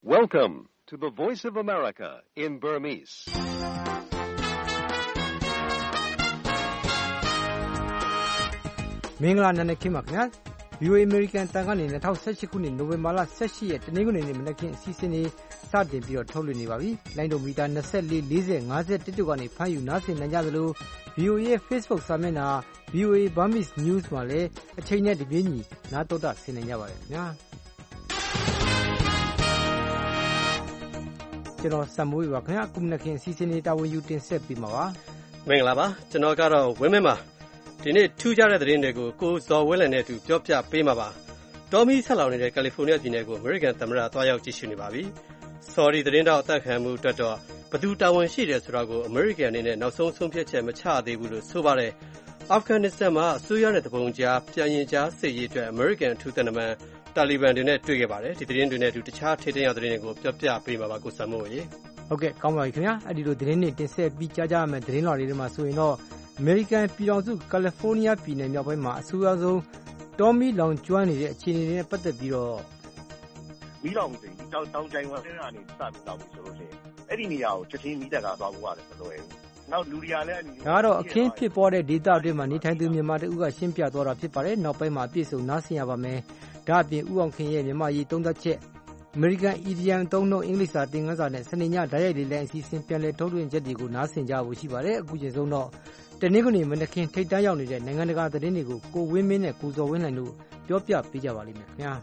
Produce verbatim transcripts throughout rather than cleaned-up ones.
Welcome to the Voice of America in Burmese. ။မင်္ဂလာနံနက်ခင်းပါခင်ဗျာ။ ဗီ အို အေ American တန်ကနေ၂၀၁၈ခုနှစ်နိုဝင်ဘာလ၁၈ရက်တနင်္ဂနွေနေ့မနက်ခင်းအစီအစဉ်လေးစတင်ပြီးတော့ထုတ်လွှင့်နေပါပြီ။လိုင်းဒုံမီတာ၂၄ ၄၀ ၅၁တို့ကနေဖမ်းယူနားဆင်နိုင်ကြသလို ဗီ အို အေ ရဲ့ Facebook စာမျက်နှာ ဗီ အို အေ Burmese News မှာလည်းအချိန်နဲ့တပြေးညီနားတော်တာဆင်နိုင်ကြပါတယ်ခင်ဗျာ။ကျွန်တော်စံမိုးပါခင်ဗျာ။ခုမနက်ခင်းအစီအစဉ်လေးတာဝန်ယူတင်ဆက်ပေးမှာပါ။မင်္ဂလာပါ။ကျွန်တော်ကတော့ဝင်းမင်းပါ။ဒီနေ့ထူးခြားတဲ့သတင်းတွေကိုကိုဇော်ဝင်းလန်နဲ့အတူပြောပြပေးမှာပါ။တော်မီဆက်လောင်နေတဲ့ကယ်လီဖိုးနီးယားပြည်နယ်ကိုအမေရိကန်သမ္မတသွားရောက်ကြည့်ရှုနေပါပြီ။ဆော်ဒီသတင်းတောက်အသက်ခံမှုအတွက်တော့ဘယ်သူတာဝန်ရှိတယ်ဆိုတာကိုအမေရိကန်အနေနဲ့နောက်ဆုံးဆုံးဖြတ်ချက်မချသေးဘူးလို့ဆိုပါတယ်။အာဖဂန်နစ္စတန်မှာအစိုးရနဲ့တပုံကြားပြန်ရင်ကြားစစ်ရေးအတွက်အမေရိကန်ထူးသံတမန်တာလီဘန်တွေနဲ့တွေ့ခဲ့ပါတယ်။ဒီသတင်းတွေနဲ့အတူတခြားထိပ်တန်းရောက်သတင်းတွေကိုပြောပြပေးမှာပါကိုစံမိုးရေ။ဟုတ်ကဲ့ကောင်းပါပြီခင်ဗျာ။အဲ့ဒီလိုသတင်းတွေတင်ဆက်ပြီးကြားကြရမယ်သတင်းတော်လေးတွေမှာဆိုရင်တော့အမေရိကန်ပြည်ထောင်စုကယ်လီဖိုးနီးယားပြည်နယ်မြောက်ပိုင်းမှာအဆိုးအဆုံးတောမီလောင်ကျွမ်းနေတဲ့အခြေအနေတွေနဲ့ပတ်သက်ပြီးတော့မီးလောင်မှုဆိုရင်တောင်တောင်ကျိုင်ဝမ်ထဲကနေစပြီးတောက်ပြီးဆိုလို့ရှိရင်အဲ့ဒီနေရာကိုချက်ချင်းမီးတက်ကသွားဖို့ရတယ်မလွယ်ဘူး။နောက်လူတွေကလည်းဒါကတော့အခင်းဖြစ်ပေါ်တဲ့ဒေသအတွင်းမှာနေထိုင်သူမြန်မာတဦးကရှင်းပြသွားတာဖြစ်ပါတယ်။နောက်ပိုင်းမှာအပြည့်စုံနားဆင်ရပါမယ်။ဒါအပြင်ဦးအောင်ခင်ရဲ့မြန်မာရေးသုံးသပ်ချက်အမေရိကန် E D M သုံးနှုန်းအင်္ဂလိပ်စာသင်ခန်းစာနဲ့စနေညဓာတ်ရိုက်လေးလိုင်းအစီအစဉ်ပြန်လည်ထုတ်လွှင့်ချက်တွေကိုနားဆင်ကြဖို့ရှိပါတယ်။အခုချိန်ဆုံးတော့တနင်္ဂနွေမနက်ခင်းထိပ်တန်းရောက်နေတဲ့နိုင်ငံတကာသတင်းတွေကိုကိုဝင်းမင်းနဲ့ကိုဇော်ဝင်းလှိုင်တို့ပြောပြပေးကြပါလိမ့်မယ်ခင်ဗျာ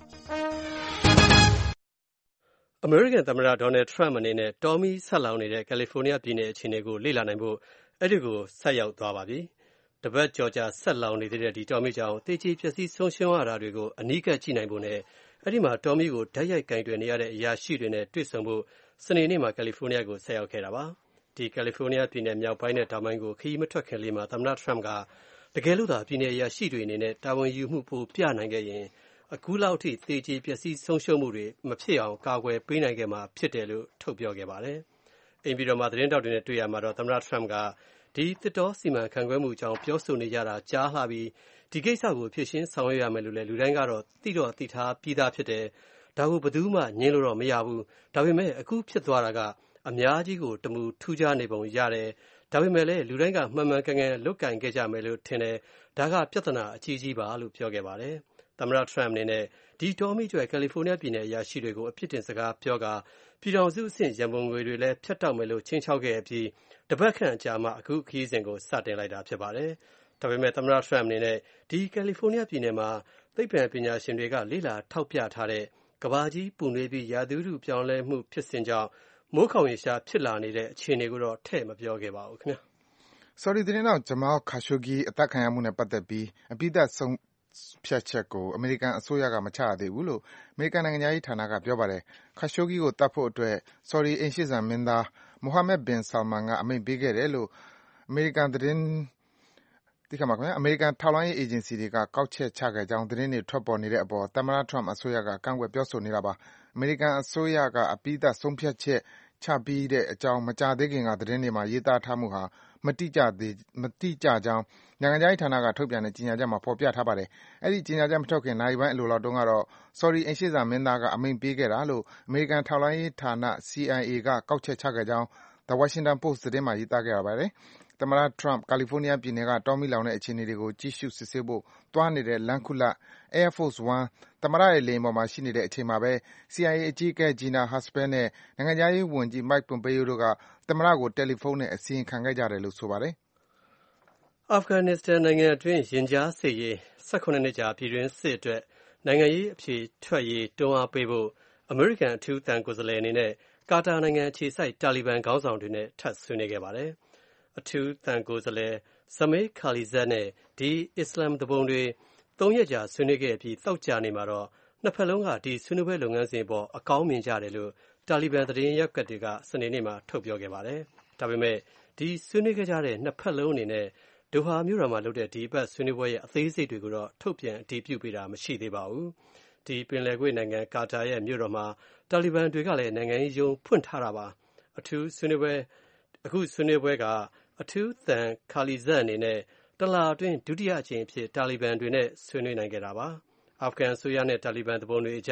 ။အမေရိကန်သမ္မတဒေါ်နယ်ထရမ့်အနေနဲ့တော်မီဆက်လောင်နေတဲ့ကယ်လီဖိုးနီးယားပြည်နယ်အခြေအနေကိုလေ့လာနိုင်ဖို့အဲ့ဒီကိုဆက်ရောက်သွားပါပြီ။တပတ်ကျော်ကြာဆက်လောင်နေတဲ့ဒီတော်မီကြောင့်တေချီပျက်စီးဆုံးရှုံးရတာတွေကိုအနီးကပ်ကြည့်နိုင်ဖို့နဲ့အဲ့ဒီမှာတော်မီကိုဓာတ်ရိုက်ကင်တွယ်နေရတဲ့အရာရှိတွေနဲ့တွေ့ဆုံဖို့စနေနေ့မှာကယ်လီဖိုးနီးယားကိုဆက်ရောက်ခဲ့တာပါ။ဒီကယ်လီဖိုးနီးယားပြည်နယ်မြောက်ပိုင်းနဲ့တောင်ပိုင်းကိုခရီးမထွက်ခင်လေးမှာသမ္မတထရမ့်ကတကယ်လို့သာပြည်နယ်အရာရှိတွေအနေနဲ့တာဝန်ယူမှုပိုပြနိုင်ခဲ့ရင်အခုလောက်ထိသေချေပျက်စီးဆုံးရှုံးမှုတွေမဖြစ်အောင်ကာကွယ်ပေးနိုင်ခဲ့မှာဖြစ်တယ်လို့ထုတ်ပြောခဲ့ပါတယ်။အိမ်ပြည်တော်မှာသတင်းတောက်တွေနဲ့တွေ့ရမှာတော့သမ္မတထရမ့်ကဒီသစ်တောစီမံခန့်ခွဲမှုအကြောင်းပြောဆိုနေကြတာကြားလှပြီးဒီကိစ္စကိုဖြေရှင်းဆောင်ရွက်ရမယ်လို့လည်းလူတိုင်းကတော့သိတော့သိထားပြီးသားဖြစ်တယ်။ဒါကိုဘယ်သူမှငြင်းလို့တော့မရဘူး။ဒါပေမဲ့အခုဖြစ်သွားတာကအများကြီးကိုတမူထူးခြားနေပုံရတယ်။ဒါပေမဲ့လည်းလူတိုင်းကမှန်မှန်ကန်ကန်လွတ်ကင်ခဲ့ကြမယ်လို့ထင်တယ်။ဒါကပြဿနာအကြီးကြီးပါလို့ပြောခဲ့ပါတယ်။သမ္မတထရမ့်အနေနဲ့ဒီတော်မီကျွဲကယ်လီဖိုးနီးယားပြည်နယ်အရာရှိတွေကိုအပြစ်တင်စကားပြောကပြည်ထောင်စုအဆင့်ရန်ပုံငွေတွေလည်းဖြတ်တောက်မယ်လို့ချင်းချောက်ခဲ့အပြီးတပတ်ခန့်အကြာမှအခုခရီးစဉ်ကိုစတင်လိုက်တာဖြစ်ပါတယ်။ဒါပေမဲ့သမ္မတထရမ့်အနေနဲ့ဒီကယ်လီဖိုးနီးယားပြည်နယ်မှာသိပ္ပံပညာရှင်တွေကလေ့လာထောက်ပြထားတဲ့ကဘာကြီးပူနွေးပြီးရာသီဥတုပြောင်းလဲမှုဖြစ်စဉ်ကြောင့်မိုးခေါင်ရေရှားဖြစ်လာနေတဲ့အခြေအနေကိုတော့ထည့်မပြောခဲ့ပါဘူးခင်ဗျာ။ဆော်ဒီသတင်းတောက်ဂျမားခါရှိုဂီအသက်ခံရမှုနဲ့ပတ်သက်ပြီးအပြီးသတ်ဆုံးဖြတ်ချက်ကိုအမေရိကန်အစိုးရကမချရသေးဘူးလို့အမေရိကန်နိုင်ငံသားရေးဌာနကပြောပါတယ်။ခါရှိုဂီကိုတတ်ဖို့အတွက်ဆော်ဒီအိမ်ရှေ့စံမင်းသားမိုဟာမက်ဘင်ဆာလ်မန်ကအမိန့်ပေးခဲ့တယ်လို့အမေရိကန်သတင်းဒီကမှာခင်ဗျာအမေရိကန်ထောက်လှမ်းရေးအေဂျင်စီတွေကကောက်ချက်ချခဲ့ကြောင်းသတင်းတွေထွက်ပေါ်နေတဲ့အပေါ်သမ္မတထရမ့်အစိုးရကကန့်ကွက်ပြောဆိုနေတာပါ။အမေရိကန်အစိုးရကအပြီးသတ်ဆုံးဖြတ်ချက်ချပြီးတဲ့အကြောင်းမကြာသေးခင်ကသတင်းတွေမှာရေးသားထားမှုဟာမတိကျသေးမတိကျကြောင်းနိုင်ငံခြားရေးဌာနကထုတ်ပြန်တဲ့ကြေညာချက်မှာဖော်ပြထားပါတယ်။အဲဒီကြေညာချက်မထုတ်ခင်နိုင်ပိုင်းအလိုလောက်တုန်းကတော့ဆော်ဒီအိမ်ရှေ့စံမင်းသားကအမိန့်ပေးခဲ့တာလို့အမေရိကန်ထောက်လှမ်းရေးဌာန C I A ကကောက်ချက်ချခဲ့ကြောင်း The Washington Post သတင်းမှာရေးသားခဲ့ပါတယ်။သမ္မတထရမ့်ကယ်လီဖိုးနီးယားပြည်နယ်ကတောမီလောင်တဲ့အခြေအနေတွေကိုကြည့်ရှုစစ်ဆေးဖို့သွားနေတဲ့လမ်းခုလတ် Air Force One သမ္မတရဲ့လေယာဉ်ပေါ်မှာရှိနေတဲ့အချိန်မှာပဲ C I A အကြီးအကဲ Gina Haspel နဲ့နိုင်ငံခြားရေးဝန်ကြီး Mike Pompeo တို့ကသမ္မတကိုတယ်လီဖုန်းနဲ့အစီရင်ခံခဲ့ကြတယ်လို့ဆိုပါတယ်။အာဖဂန်နစ္စတန်နိုင်ငံအတွင်းရင်ကြားစစ်ရေး၁၇နှစ်ကြာပြည်တွင်းစစ်အတွက်နိုင်ငံရေးအဖြေထွက်ရေးတွန်းအားပေးဖို့အမေရိကန်အထူးသံကိုယ်စားလှယ်အနေနဲ့ကာတာနိုင်ငံအခြေစိုက်တာလီဘန်ခေါင်းဆောင်တွေနဲ့ထပ်ဆွေးနွေးခဲ့ပါတယ်။အထူးသံကိုယ်စားလှယ်ဇမေးခါလီဇတ်နဲ့ဒီအစ္စလမ်တပုံတွေသုံးရက်ကြာဆွေးနွေးခဲ့ပြီးသောကြာနေ့မှာတော့နှစ်ဖက်လုံးကဒီဆွေးနွေးပွဲလုပ်ငန်းစဉ်ပေါ်အကောင်းမြင်ကြတယ်လို့တာလီဘန်သတင်းရပ်ကွက်တွေကစနေနေ့မှာထုတ်ပြောခဲ့ပါတယ်။ဒါပေမဲ့ဒီဆွေးနွေးခဲ့ကြတဲ့နှစ်ဖက်လုံးအနေနဲ့ဒိုဟာမြို့တော်မှာလုပ်တဲ့ဒီဘက်ဆွေးနွေးပွဲရဲ့အသေးစိတ်တွေကိုတော့ထုတ်ပြန်အတည်ပြုပေးတာမရှိသေးပါဘူး။ဒီပင်လယ်ကွေ့နိုင်ငံကာတာရဲ့မြို့တော်မှာတာလီဘန်တွေကလည်းနိုင်ငံရေးရုံးဖွင့်ထားတာပါ။အထူးဆွေးနွေးပွဲအခုဆွေးနွေးပွဲကအထူးသံခါလီဇတ်အနေနဲ့တလအတွင်းဒုတိယအကြိမ်အဖြစ်တာလီဘန်တွေနဲ့ဆွေးနွေးနိုင်ခဲ့တာပါ။အာဖဂန်အစိုးရနဲ့တာလီဘန်သူပုန်တွေအကြား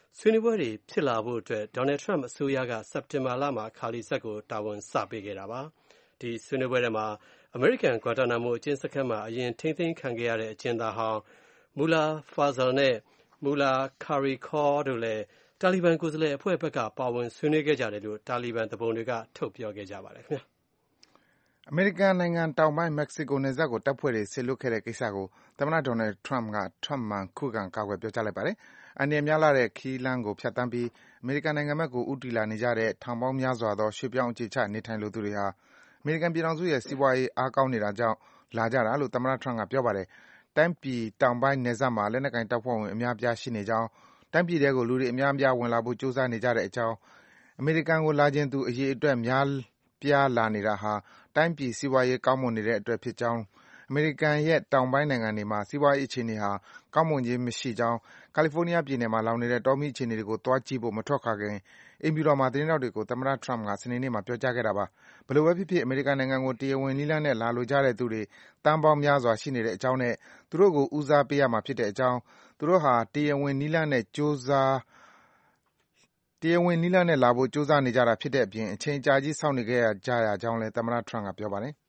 ဆွေးနွေးပွဲတွေဖြစ်လာဖို့အတွက် Donald Trump အစိုးရကစက်တင်ဘာလမှာခါလီဆက်ကိုတာဝန်စပေးခဲ့တာပါ။ဒီဆွေးနွေးပွဲထဲမှာအမေရိကန် Guantanamo အကျဉ်းစခန်းမှာအရင်ထိန်းသိမ်းခံခဲ့ရတဲ့အကျဉ်းသားဟောင်း Mullah Fazal နဲ့ Mullah Qari Khor တို့လည်းတာလီဘန်ကိုယ်စားလှယ်အဖွဲ့ဘက်ကပါဝင်ဆွေးနွေးခဲ့ကြတယ်လို့တာလီဘန်သူပုန်တွေကထုတ်ပြောခဲ့ကြပါတယ်ခင်ဗျာ။အမေရိကန်နိုင်ငံတောင်ပိုင်းမက္ကဆီကိုနယ်စပ်ကိုတပ်ဖွဲ့တွေဆေလွတ်ခဲ့တဲ့ကိစ္စကိုသမ္မတ Donald Trump ကထပ်မံခုခံကာကွယ်ပြောကြားလိုက်ပါတယ်။အန္တရာယ်များလှတဲ့ခရီးလမ်းကိုဖြတ်သန်းပြီးအမေရိကန်နိုင်ငံဘက်ကိုဦးတည်လာနေကြတဲ့ထောင်ပေါင်းများစွာသောရွှေ့ပြောင်းအခြေချနေထိုင်လိုသူတွေဟာအမေရိကန်ပြည်ထောင်စုရဲ့စီးပွားရေးအားကောင်းနေတာကြောင့်လာကြတာလို့သမ္မတ Trump ကပြောပါတယ်။တိုင်းပြည်တောင်ပိုင်းနယ်စပ်မှာလက်နက်ကိုင်တပ်ဖွဲ့ဝင်အများအပြားရှိနေကြောင်းတိုင်းပြည်ထဲကိုလူတွေအများအပြားဝင်လာဖို့ကြိုးစားနေကြတဲ့အကြောင်းအမေရိကန်ကိုလာခြင်းသူအရေအတွက်များပြားလာနေတာဟာတိုင်းပြည်စီးပွားရေးကောင်းမွန်နေတဲ့အတွက်ဖြစ်ကြောင်းအမေရိကန်ရဲ့တောင်ပိုင်းနိုင်ငံတွေမှာစီးပွားရေးအခြေအနေဟာကောင်းမွန်ခြင်းမရှိကြောင်းကယ်လီဖိုးနီးယားပြည်နယ်မှာလောင်နေတဲ့တောမီးအခြေအနေတွေကိုသွားကြည့်ဖို့မထွက်ခွာခင်အိမ်ဖြူတော်မှာသတင်းထောက်တွေကိုသမ္မတ Trump ကစနေနေ့မှာပြောကြားခဲ့တာပါ။ဘယ်လိုပဲဖြစ်ဖြစ်အမေရိကန်နိုင်ငံကိုတရားဝင်နည်းလမ်းနဲ့လာလိုကြတဲ့သူတွေတန်းပေါင်းများစွာရှိနေတဲ့အကြောင်းနဲ့သူတို့ကိုဦးစားပေးရမှာဖြစ်တဲ့အကြောင်းသူတို့ဟာတရားဝင်နည်းလမ်းနဲ့ကြိုးစားတရားဝင်နည်းလမ်းနဲ့လာဖို့ကြိုးစားနေကြတာဖြစ်တဲ့အပြင်အချိန်ကြာကြီးစောင့်နေခဲ့ကြရကြောင်းလည်းသမ္မတ Trump ကပြောပါတယ်။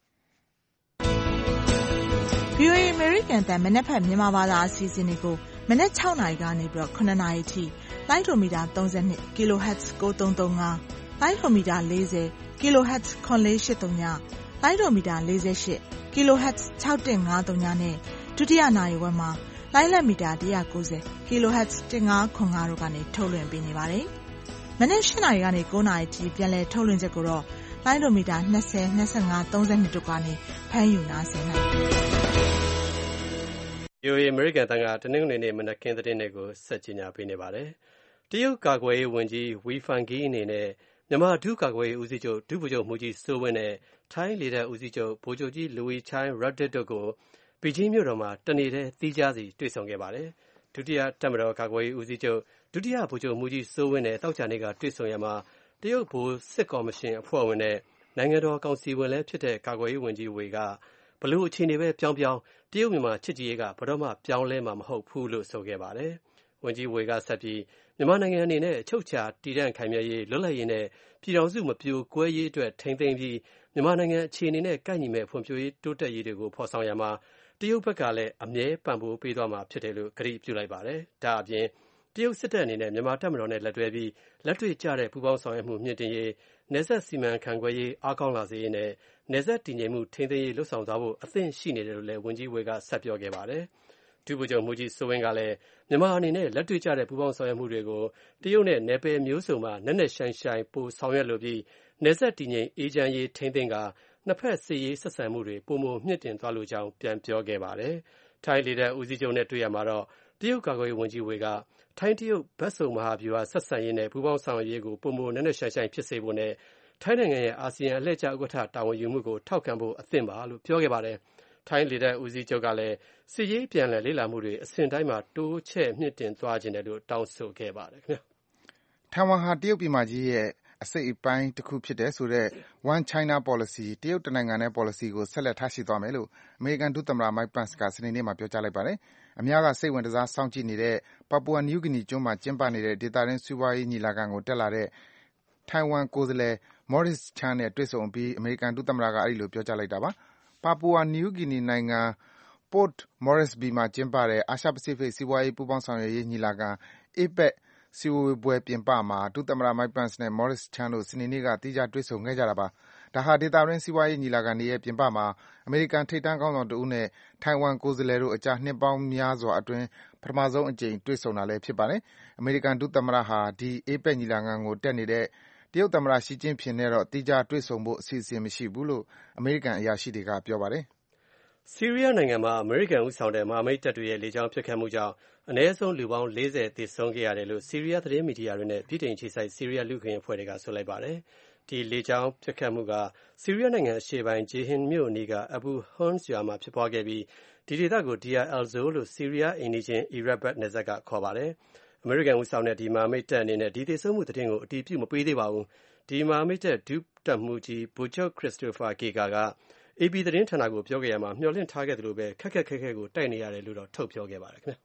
ဗွီအိုအေ American တန်မနက်ဖြန်မြန်မာဘာသာအစီအစဉ်တွေကိုမနက်၆နာရီကနေပြီးတော့၇နာရီထိလိုင်းဒိုမီတာ၃၂ kilohertz ကိုသုံးသုံး၅လိုင်းဒိုမီတာ၄၀ kilohertz ခွန်လေး၈၃ညလိုင်းဒိုမီတာ၄၈ kilohertz ၆၁၅၃ညနဲ့ဒုတိယနာရီဝက်မှာလိုင်းလက်မီတာ၁၉၀ kilohertz ၁၅ခွန်၅တို့ကနေထုတ်လွှင့်ပေးနေပါတယ်။မနက်၈နာရီကနေ၉နာရီထိပြန်လည်ထုတ်လွှင့်ချက်ကိုတော့လိုင်းဒိုမီတာ၂၀ ၂၅ ၃၂တို့ကနေဖမ်းယူနားဆင်နိုင်ပါတယ်။ဗွီအိုအေ American တန်ကတနင်္ဂနွေနေ့မနက်ခင်းသတင်းတွေကိုဆက်ကြီးညာပေးနေပါတယ်။တရုတ်ကာကွယ်ရေးဝန်ကြီး Wei Fenghe အနေနဲ့မြန်မာဒုကာကွယ်ရေးဦးစီးချုပ်ဒုဗိုလ်ချုပ်မှူးကြီးစိုးဝင်းနဲ့ထိုင်းလေတပ်ဦးစီးချုပ်ဗိုလ်ချုပ်ကြီး Luoi Chai Ruddit တို့ကိုဘီဂျင်းမြို့တော်မှာတနေ့တည်းသီးခြားစီတွေ့ဆုံခဲ့ပါတယ်။ဒုတိယတပ်မတော်ကာကွယ်ရေးဦးစီးချုပ်ဒုတိယဗိုလ်ချုပ်မှူးကြီးစိုးဝင်းနဲ့သောကြာနေ့ကတွေ့ဆုံရမှာတရုတ်ဗဟိုစစ်ကော်မရှင်အဖွဲ့ဝင်နဲ့နိုင်ငံတော်ကောင်စီဝင်လည်းဖြစ်တဲ့ကာကွယ်ရေးဝန်ကြီးဝေကဘလို့အခြေအနေပဲပြောင်းပြောင်းတရုတ်မြန်မာချစ်ကြည်ရေးကဘတော်မှပြောင်းလဲမှာမဟုတ်ဘူးလို့ဆိုခဲ့ပါတယ်။ဝန်ကြီးဝေကဆက်ပြီးမြန်မာနိုင်ငံအနေနဲ့အချုပ်အခြာတည်တံ့ခိုင်မြဲရေးလွတ်လပ်ရေးနဲ့ပြည်ထောင်စုမပြိုကွဲရေးအတွက်ထိမ့်သိမ်းပြီးမြန်မာနိုင်ငံအခြေအနေနဲ့ကိုက်ညီမဲ့ဖွံ့ဖြိုးရေးတိုးတက်ရေးတွေကိုဖော်ဆောင်ရမှာတရုတ်ဘက်ကလည်းအမြဲပံ့ပိုးပေးသွားမှာဖြစ်တယ်လို့ကတိပြုလိုက်ပါတယ်။ဒါအပြင်တရုတ်စစ်တပ်အနေနဲ့မြန်မာတပ်မတော်နဲ့လက်တွဲပြီးလက်တွေ့ကျတဲ့ပူးပေါင်းဆောင်ရွက်မှုမြင့်တင်ရေးနယ်စပ်စီမံခန့်ခွဲရေးအားကောင်းလာစေရေးနဲ့နယ်စပ်တည်ငြိမ်မှုထိန်းသိမ်းရေးလှုပ်ဆောင်သွားဖို့အသင့်ရှိနေတယ်လို့လည်းဝန်ကြီးဝေကဆက်ပြောခဲ့ပါတယ်။ဒုဗိုလ်ချုပ်မှူးကြီးစိုးဝင်းကလည်းမြန်မာအနေနဲ့လက်တွေ့ကျတဲ့ပူးပေါင်းဆောင်ရွက်မှုတွေကိုတရုတ်နဲ့နယ်ပယ်မျိုးစုံမှာနက်နက်ရှိုင်းရှိုင်းပိုဆောင်ရွက်လိုပြီးနယ်စပ်တည်ငြိမ်အေးချမ်းရေးထိန်းသိမ်းကာနှစ်ဖက်စစ်ရေးဆက်ဆံမှုတွေပိုမိုမြင့်တင်သွားလိုကြောင်းပြန်ပြောခဲ့ပါတယ်။ထိုင်းလေတပ်ဦးစီးချုပ်နဲ့တွေ့ရမှာတော့တရုတ်ကာကွယ်ရေးဝန်ကြီးဝေကထိုင်းတရုတ်ဘက်စုံမဟာဗျူဟာဆက်ဆံရေးနဲ့ပူးပေါင်းဆောင်ရွက်ရေးကိုပိုမိုနက်နက်ရှိုင်းရှိုင်းဖြစ်စေဖို့နဲ့ထိုင်းနိုင်ငံရဲ့အာဆီယံအလှည့်ကျဥက္ကဋ္ဌတာဝန်ယူမှုကိုထောက်ခံဖို့အသင့်ပါလို့ပြောခဲ့ပါတယ်။ထိုင်းလေတပ်ဦးစီးချုပ်ကလည်းစစ်ရေးပြန်လည်လေ့လာမှုတွေအဆင့်တိုင်းမှာတိုးချဲ့မြင့်တင်သွားခြင်းတယ်လို့တောင်းဆိုခဲ့ပါတယ်ခင်ဗျာ။ထိုင်ဝမ်ဟာတရုတ်ပြည်မကြီးရဲ့အစိတ်အပိုင်းတစ်ခုဖြစ်တယ်ဆိုတဲ့ One China Policy တရုတ်တနိုင်ငံနဲ့ policy ကိုဆက်လက်ထားရှိသွားမယ်လို့အမေရိကန်ဒုသမ္မတ Mike Pence ကစနေနေ့မှာပြောကြားလိုက်ပါတယ်။အများကစိတ်ဝင်တစားစောင့်ကြည့်နေတဲ့ Papua New Guinea ကျွန်းမှာကျင်းပနေတဲ့ဒေသတွင်းစီးပွားရေးညီလာခံကိုတက်လာတဲ့ထိုင်ဝမ်ကိုယ်စားလှယ် Maurice Chan နဲ့တွေ့ဆုံအပြီးအမေရိကန်ဒုသမ္မတကအဲဒီလိုပြောကြားလိုက်တာပါ။ Papua New Guinea နိုင်ငံ Port Moresby မှာကျင်းပတဲ့အာရှပစိဖိတ်စီးပွားရေးပူးပေါင်းဆောင်ရွက်ရေးညီလာခံ အေပက် စည်းဝေးပွဲပြင်ပမှာဒုသမ္မတ Mike Pence နဲ့ Maurice Chan တို့စနေနေ့ကသီးခြားတွေ့ဆုံခဲ့ကြတာပါ။ဒါဟာဒေသတွင်းစီးပွားရေးညီလာခံတွေရဲ့ပြင်ပမှာအမေရိကန်ထိပ်တန်းခေါင်းဆောင်တဦးနဲ့ထိုင်ဝမ်ကိုယ်စားလှယ်တို့အကြားနှစ်ပေါင်းများစွာအတွင်းပထမဆုံးအကြိမ်တွေ့ဆုံတာလည်းဖြစ်ပါတယ်။အမေရိကန်ဒုသမ္မတဟာဒီအေပက်ညီလာခံကိုတက်နေတဲ့တရုတ်သမ္မတရှီကျင့်ဖျင်နဲ့တော့သီးခြားတွေ့ဆုံဖို့အစီအစဉ်မရှိဘူးလို့အမေရိကန်အရာရှိတွေကပြောပါတယ်။ဆီးရီးယားနိုင်ငံမှာအမေရိကန်ဦးဆောင်တဲ့မဟာမိတ်တပ်တွေရဲ့လေကြောင်းပစ်ခတ်မှုကြောင့်အနည်းဆုံးလူပေါင်း၄၀သေဆုံးခဲ့ရတယ်လို့ဆီးရီးယားသတင်းမီဒီယာတွေနဲ့ပြည်ထောင်အခြေစိုက်ဆီးရီးယားလူ့အခွင့်အရေးအဖွဲ့တွေကဆိုလိုက်ပါတယ်။ဒီလေကြောင်းပစ်ခတ်မှုကဆီးရီးယားနိုင်ငံအရှေ့ပိုင်းဂျေဟင်မြို့အနီးက Abu Homs ရွာမှာဖြစ်ပွားခဲ့ပြီးဒီဒေသကို Deir al-Zor လို့ဆီးရီးယားအိမ်နီးချင်းအီရတ်ဘက်နယ်စပ်ကခေါ်ပါတယ်။အမေရိကန်ဦးဆောင်တဲ့ဒီမဟာမိတ်တပ်အနေနဲ့ဒီသေဆုံးမှုသတင်းကိုအတည်ပြုမပေးသေးပါဘူး။ဒီမဟာမိတ်တပ်ဒုတပ်မှူးကြီးဗိုလ်ချုပ် Christopher Ghika က အေပီ သတင်းဌာနကိုပြောခဲ့ရမှာမျှော်လင့်ထားခဲ့သလိုပဲခက်ခက်ခဲခဲကိုတိုက်နေရတယ်လို့တော့ထုတ်ပြောခဲ့ပါတယ်ခင်ဗျာ။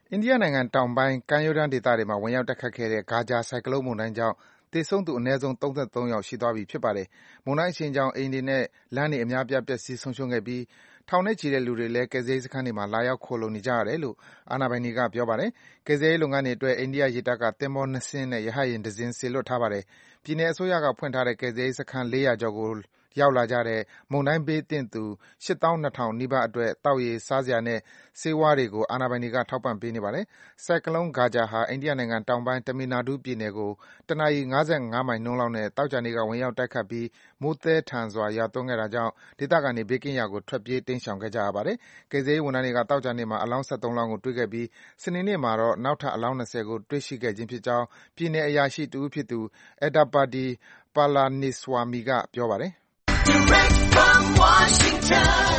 အိန္ဒိယနိုင်ငံတောင်ပိုင်းကမ်းရိုးတန်းဒေသတွေမှာဝင်ရောက်တိုက်ခတ်ခဲ့တဲ့ Gaja ဆိုင်ကလုန်းမုန်တိုင်းကြောင့်သေဆုံးသူအနည်းဆုံးသုံးဆယ့်သုံးယောက်ရှိသွားပြီဖြစ်ပါတယ်။မုန်တိုင်းအရှိန်ကြောင့်အိမ်တွေနဲ့လမ်းတွေအများအပြားပျက်စီးဆုံးရှုံးခဲ့ပြီးထောင်နဲ့ချီတဲ့လူတွေလည်းကယ်ဆယ်ရေးစခန်းတွေမှာလာရောက်ခိုလှုံနေကြရတယ်လို့အာဏာပိုင်တွေကပြောပါတယ်။ကယ်ဆယ်ရေးလုပ်ငန်းတွေအတွက်အိန္ဒိယရေတပ်ကသင်္ဘောနှစ်စင်းနဲ့ရဟတ်ယာဉ်တစင်းစေလွှတ်ထားပါတယ်။ပြည်နယ်အစိုးရကဖွင့်ထားတဲ့ကယ်ဆယ်ရေးစခန်းလေးရာကျော်ကိုရောက်လာကြတဲ့မုန်တိုင်းဘေးသင့်သူရှစ်သောင်းနှစ်ထောင်နီးပါးအတွက်သောက်ရေ၊စားစရာနဲ့ဆေးဝါးတွေကိုအာဏာပိုင်တွေကထောက်ပံ့ပေးနေပါတယ်။ဆိုင်ကလုန်း Gaja ဟာအိန္ဒိယနိုင်ငံတောင်ပိုင်း Tamil Nadu ပြည်နယ်ကိုတနာရီ ၅၅ မိုင်နှုန်းလောက်နဲ့သောကြာနေ့ကဝင်ရောက်တိုက်ခတ်ပြီးမိုးသည်းထန်စွာရွာသွန်းခဲ့တာကြောင့်ဒေသခံတွေဘေးကင်းရာကိုထွက်ပြေးတိမ်းရှောင်ခဲ့ကြရပါတယ်။ကယ်ဆယ်ရေးဝန်ထမ်းတွေကသောကြာနေ့မှာအလောင်း ၁၃ လောင်းကိုတွေ့ခဲ့ပြီးစနေနေ့မှာတော့နောက်ထပ်အလောင်း ၂၀ ကိုတွေ့ရှိခဲ့ခြင်းဖြစ်ကြောင်းပြည်နယ်အရာရှိတဦးဖြစ်သူ Edappadi Palaniswamy ကပြောပါတယ်။ Direct from Washington,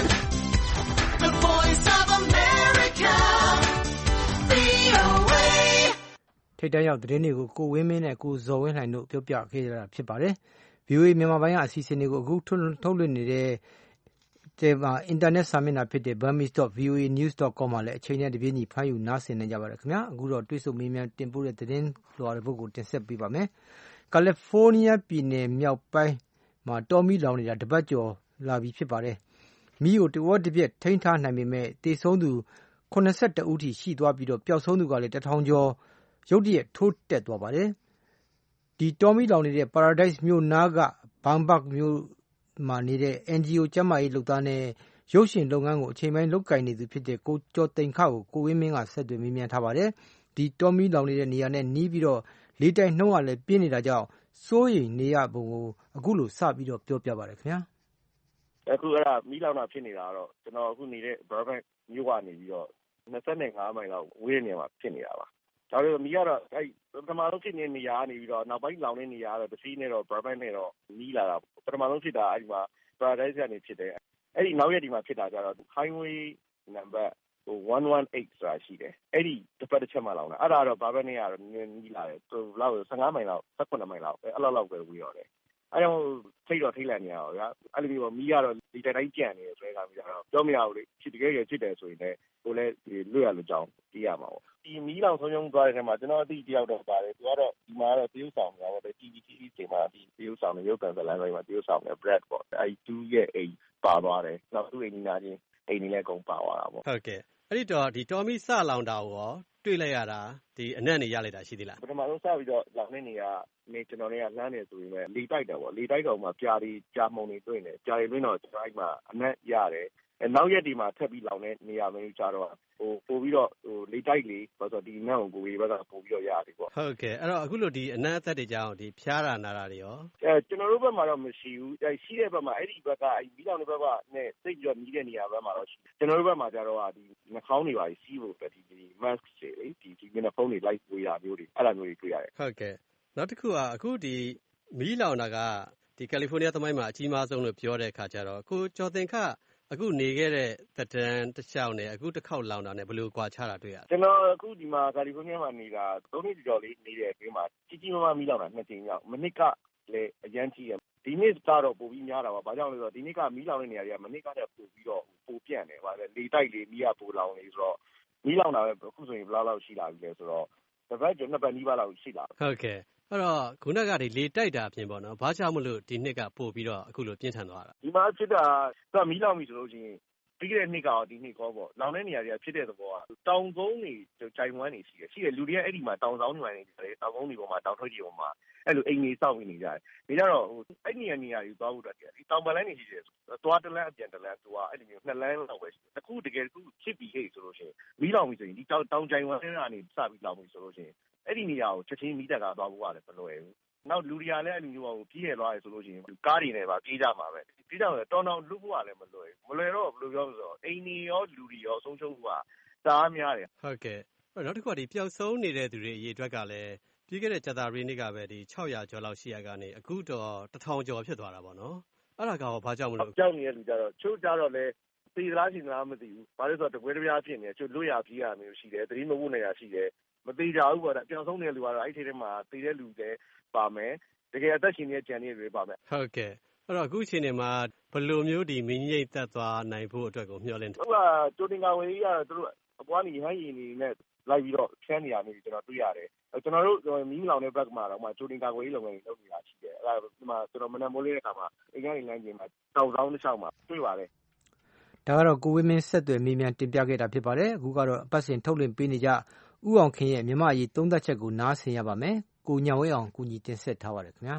the voice of America, ဗွီအိုအေထိပ်တန်းရောက်သတင်းတွေကိုကိုဝင်းမင်းနဲ့ကိုဇော်ဝင်းလှိုင်တို့ပြောပြခဲ့ကြတာဖြစ်ပါတယ်။ ဗွီအိုအေမြန်မာပိုင်းကအစီအစဉ်တွေကိုအခုထုတ်လွှင့်နေတဲ့ဒီမှာအင်တာနက်စာမျက်နှာဖြစ်တဲ့ burmese dot v o a news dot com မှာလည်းအချိန်နဲ့တပြေးညီဖမ်းယူနားဆင်နိုင်ကြပါတယ်ခင်ဗျာအခုတော့တွေ့ဆုံမေးမြန်းတင်ပို့တဲ့သတင်းလွှာတွေကိုတင်ဆက်ပေးပါမယ်။ ကယ်လီဖိုးနီးယားပြည်နယ်မြောက်ပိုင်းမှာတောမီလောင်နေတာတပတ်ကျော်လာပြီဖြစ်ပါတယ်။မီးကိုတဝက်တစ်ပြက်ထိန်းထားနိုင်ပေမဲ့သေဆုံးသူခုနစ်ဆယ့်တစ်ဦးထိရှိသွားပြီးတော့ပျောက်ဆုံးသူကလည်းတစ်ထောင်ကျော်ရုတ်တရက်ထိုးတက်သွားပါတယ်။ဒီတောမီလောင်နေတဲ့ Paradise မြို့နားက Bangpok မြို့မှာနေတဲ့ အန်ဂျီအို ကျန်းမာရေးလုပ်သားနဲ့ရုပ်ရှင်လုပ်ငန်းကိုအချိန်ပိုင်းလုပ်ကိုင်နေသူဖြစ်တဲ့ကိုကျော်သိန်းခကိုကိုဝင်းမင်းကဆက်သွယ်မေးမြန်းထားပါတယ်။ဒီတောမီလောင်နေတဲ့နေရာနဲ့နီးပြီးတော့လေတိုက်နှုန်းကလည်းပြင်းနေတာကြောင့်စိုးရိမ်နေရပုံကိုအခုလိုစပြီးတော့ပြောပြပါတယ်ခင်ဗျာ။အခုအဲ့ဒါမီးလောင်တာဖြစ်နေတာတော့ကျွန်တော်အခုနေတဲ့ Burbank မြို့ကနေပြီးတော့၂၅မိုင်လောက်ဝေးတဲ့နေရာမှာဖြစ်နေတာပါ။ဒါပေမဲ့မီးကတော့အဲ့ပထမဆုံးဖြစ်နေတဲ့နေရာကနေပြီးတော့နောက်ပိုင်းလောင်တဲ့နေရာကတော့တစ်စီးနဲ့တော့ Burbank နဲ့တော့မီးလာတာပထမဆုံးဖြစ်တာအဲ့ဒီမှာ Paradise ကနေဖြစ်တယ်။အဲ့ဒီနောက်ရက်ဒီမှာဖြစ်တာကြတော့ Highway number ဟိုone one eightဆိုတာရှိတယ်။အဲ့ဒီတစ်ပတ်တစ်ချက်မှလောင်တာအဲ့ဒါတော့ Burbank နဲ့ကတော့မီးလာတယ်။ဟိုလောက်၁၅မိုင်လောက်၁၈မိုင်လောက်အဲ့လောက်လောက်ပဲဝေးတော့တယ်။အဲ့တော့ထိတ်တော့ထိတ်လန့်နေရတော့ဗျာအဲ့လိုမျိုးမီးကတော့ဒီတိုင်းတိုင်းကြံ့နေတယ်ဆိုတဲ့အခါမျိုးကတော့ပြောမရဘူးလေဖြစ်တကယ်ရဖြစ်တယ်ဆိုရင်လည်းဟိုလည်းလွတ်ရလို့ကြောင်းသိရမှာပေါ့ဒီမီးလောင်ဆုံးရှုံးသွားတဲ့ထဲမှာကျွန်တော်အသိတယောက်တော့ပါတယ်သူကတော့ဒီမှာတော့တရုတ်ဆောင်နေတာပေါ့ T V T V ချိန်မှာဒီတရုတ်ဆောင်နေရုပ်သံဇာတ်လမ်းပိုင်းမှာတရုတ်ဆောင်နေ Brad ပေါ့အဲ့သူရဲ့အိမ်ပါသွားတယ်နောက်သူ့အိမ်ကြီးနာချင်းအိမ်ကြီးလည်းအကုန်ပါသွားတာပေါ့ဟုတ်ကဲ့အဲ့ဒီတော့ဒီတော်မီစလောင်တာကိုရောတွေ့လိုက်ရတာဒီအနက်နေရလိုက်တာရှိသေးလားပထမဆုံးစပြီးတော့လောင်နေနေရနေကျွန်တော်တွေကလှမ်းနေဆိုရင်လည်းလေတိုက်တယ်ပေါ့လေတိုက်တော့မှပြားတွေကြာမှုန်တွေတွေ့နေပြားတွေတွင်းတော့ကျွန်တော်အဲ့မှာအနက်ရတယ်အဲနောက်ရက်ဒီမှာထပ်ပြီးလောင်နေနေရမျိုးကြတော့ဟိုပို့ပြီးတော့ဟိုလေတိုက်လေဆိုတော့ဒီနက်ကိုကိုကြီးဘက်ကပို့ပြီးတော့ရတယ်ပေါ့ဟုတ်ကဲ့အဲ့တော့အခုလို့ဒီအနက်အသက်တွေကြောင်းဒီဖျားတာနာတာတွေရောအဲကျွန်တော်တို့ဘက်မှာတော့မရှိဘူးအဲရှိတဲ့ဘက်မှာအဲ့ဒီဘက်ကအဲ့မီးလောင်တဲ့ဘက်ကနဲ့စိတ်ပြီးတော့မီးတဲ့နေရာဘက်မှာတော့ရှိကျွန်တော်တို့ဘက်မှာကြတော့ဒီနှာခေါင်းတွေပါစီးဖို့ပဲဒီဒီ mask တွေလေဒီဒီမျက်နှာဖုံးတွေလိုက်ဝေးတာမျိုးတွေအဲ့လိုမျိုးတွေတွေ့ရတယ်ဟုတ်ကဲ့နောက်တစ်ခုကအခုဒီမီးလောင်တာကဒီကယ်လီဖိုးနီးယားသမိုင်းမှာအကြီးမားဆုံးလို့ပြောတဲ့အခါကျတော့ကိုကျော်သင်ခအခုနေခဲ့တဲ့သက်တမ်းတစ်လျှောက်နဲ့အခုတစ်ခေါက်လောင်တာနဲ့ဘယ်လိုကွာခြားတာတွေ့ရလဲကျွန်တော်အခုဒီမှာကယ်လီဖိုးနီးယားမှာနေတာသုံးနှစ်ကျော်လေးနေတဲ့အတွင်းမှာကြီးကြီးမားမားမီးလောင်တာနှစ်ကြိမ်မြောက်မနစ်ကလည်းအရန်ကြီးရဒီနေ့ကတော့ပိုပြီးများတာပါဘာကြောင့်လဲဆိုတော့ဒီနေ့ကမီးလောင်တဲ့နေရာတွေကမနစ်ကတည်းကပိုပြီးတော့ပိုပြန့်တယ်ဗါလေလေတိုက်လေမီးကပိုလောင်နေဆိုတော့မီးလောင်တာပဲအခုဆိုရင်ဘယ်လောက်လောက်ရှိလာပြီလဲဆိုတော့တစ်ပတ်ကျော်နှစ်ပတ်နီးပါးလောက်ရှိလာဟုတ်ကဲ့အဲ့တော့ခုနကဒီလေတိုက်တာအပြင်ပေါ့နော်ဘာကြောင့်မလို့ဒီနှစ်ကပို့ပြီးတော့အခုလိုပြင်းထန်သွားတာဒီမှာဖြစ်တာကမီးလောင်ပြီဆိုလို့ရှိရင်ပြီးခဲ့တဲ့နှစ်ကတော့ဒီနှစ်ကောပေါ့လောင်တဲ့နေရာတွေကဖြစ်တဲ့သဘောကတောင်ကုန်းတွေဂျိုင်ဝမ်းတွေရှိတယ်ရှိတယ်လူတွေကအဲ့ဒီမှာတောင်ဆောင်တွေနေတယ်တောင်ကုန်းတွေပေါ်မှာတောင်ထွက်တွေပေါ်မှာအဲ့လိုအိမ်တွေစောင့်နေကြတယ်ဒါကြတော့ဟိုအဲ့ဒီနေရာတွေသွားဖို့တက်တယ်ဒီတောင်ပလန်းတွေရှိတယ်သွားတလန်းအပြန်တလန်းသူကအဲ့ဒီမျိုးနှစ်လန်းလောက်ပဲရှိတယ်အခုတကယ်အခုဖြစ်ပြီးဟဲ့ဆိုလို့ရှိရင်မီးလောင်ပြီဆိုရင်ဒီတောင်တောင်ဂျိုင်ဝမ်းတွေကနေစပြီးလောင်ပြီဆိုလို့ရှိရင်အဲ့ဒီနေရာကိုချက်ချင်းမီးတက်ကသွားဖို့ရတယ်မလွယ်ဘူးနောက်လူတွေကလည်းအဲ့လိုမျိုးဟိုပြေးရသွားရဆိုလို့ရှိရင်ကားတွေနဲ့ပါပြေးကြမှာပဲပြေးကြမှာတော်တော်လွတ်ဖို့ကလည်းမလွယ်ဘူးမလွယ်တော့ဘယ်လိုပြောမလဲဆိုတော့အိမ်တွေရောလူတွေရောဆုံးရှုံးဖို့ကတအားများတယ်ဟုတ်ကဲ့နောက်တစ်ခုကဒီပျောက်ဆုံးနေတဲ့သူတွေအရေးအတွက်ကလည်းပြီးခဲ့တဲ့ကြာသပတေးနေ့ကပဲဒီ၆ရာကျော်လောက်ရှိရကနေအခုတော့တစ်ထောင်ကျော်ဖြစ်သွားတာပေါ့နော်အဲ့ဒါကရောဘာကြောင့်မလို့ကြောက်နေတဲ့လူကြတော့ချို့ကြတော့လေသေသလားရှင်သလားမသိဘူးဘာလို့ဆိုတော့တပွဲတစ်ပြားဖြစ်နေချို့လွတ်ရပြေးရမျိုးရှိတယ်သတိမဝုတ်နေရရှိတယ်မသေးကြဘူးပေါ့ဒါပျောက်ဆုံးနေတဲ့လူကတော့အဲ့ဒီထဲမှာသေတဲ့လူတွေပါမယ်တကယ်အသက်ရှင်နေတဲ့ကြံနေတဲ့တွေပါမယ်ဟုတ်ကဲ့အဲ့တော့အခုအချိန်မှာဘယ်လိုမျိုးဒီမင်းရိပ်သက်သွားနိုင်ဖို့အတွက်ကိုမျှော်လင့်တယ်ဟုတ်ကတိုတင်ကဝေးကြီးကတော့သူတို့အပွားနေဟန်းရည်နေနဲ့လိုက်ပြီးတော့ဖြန်းနေရနေကျွန်တော်တွေ့ရတယ်ကျွန်တော်တို့မီးလောင်တဲ့ဘက်မှာတော့မှဂျိုတင်ကာကွယ်ရေးလုပ်ငန်းတွေလုပ်နေတာရှိတယ်အဲ့ဒါဒီမှာကျွန်တော်မနက်မိုးလေးတဲ့အခါမှာအိမ်ကနေလမ်းကျင်မှာတောင်ဆောင်တစ်လျှောက်မှာတွေ့ပါတယ်ဒါကတော့ကိုဝင်းမင်းဆက်သွယ်မိမြန်တင်ပြခဲ့တာဖြစ်ပါတယ်အခုကတော့အပတ်စဉ်ထုတ်လွှင့်ပေးနေကြဥအောင်ခင်ရဲ့မြန်မာရေးသုံးသက်ချက်ကိုနားဆင်ရပါမယ်ကိုညောင်ဝဲအောင်ကူညီတင်ဆက်ထားပါတယ်ခင်ဗျာ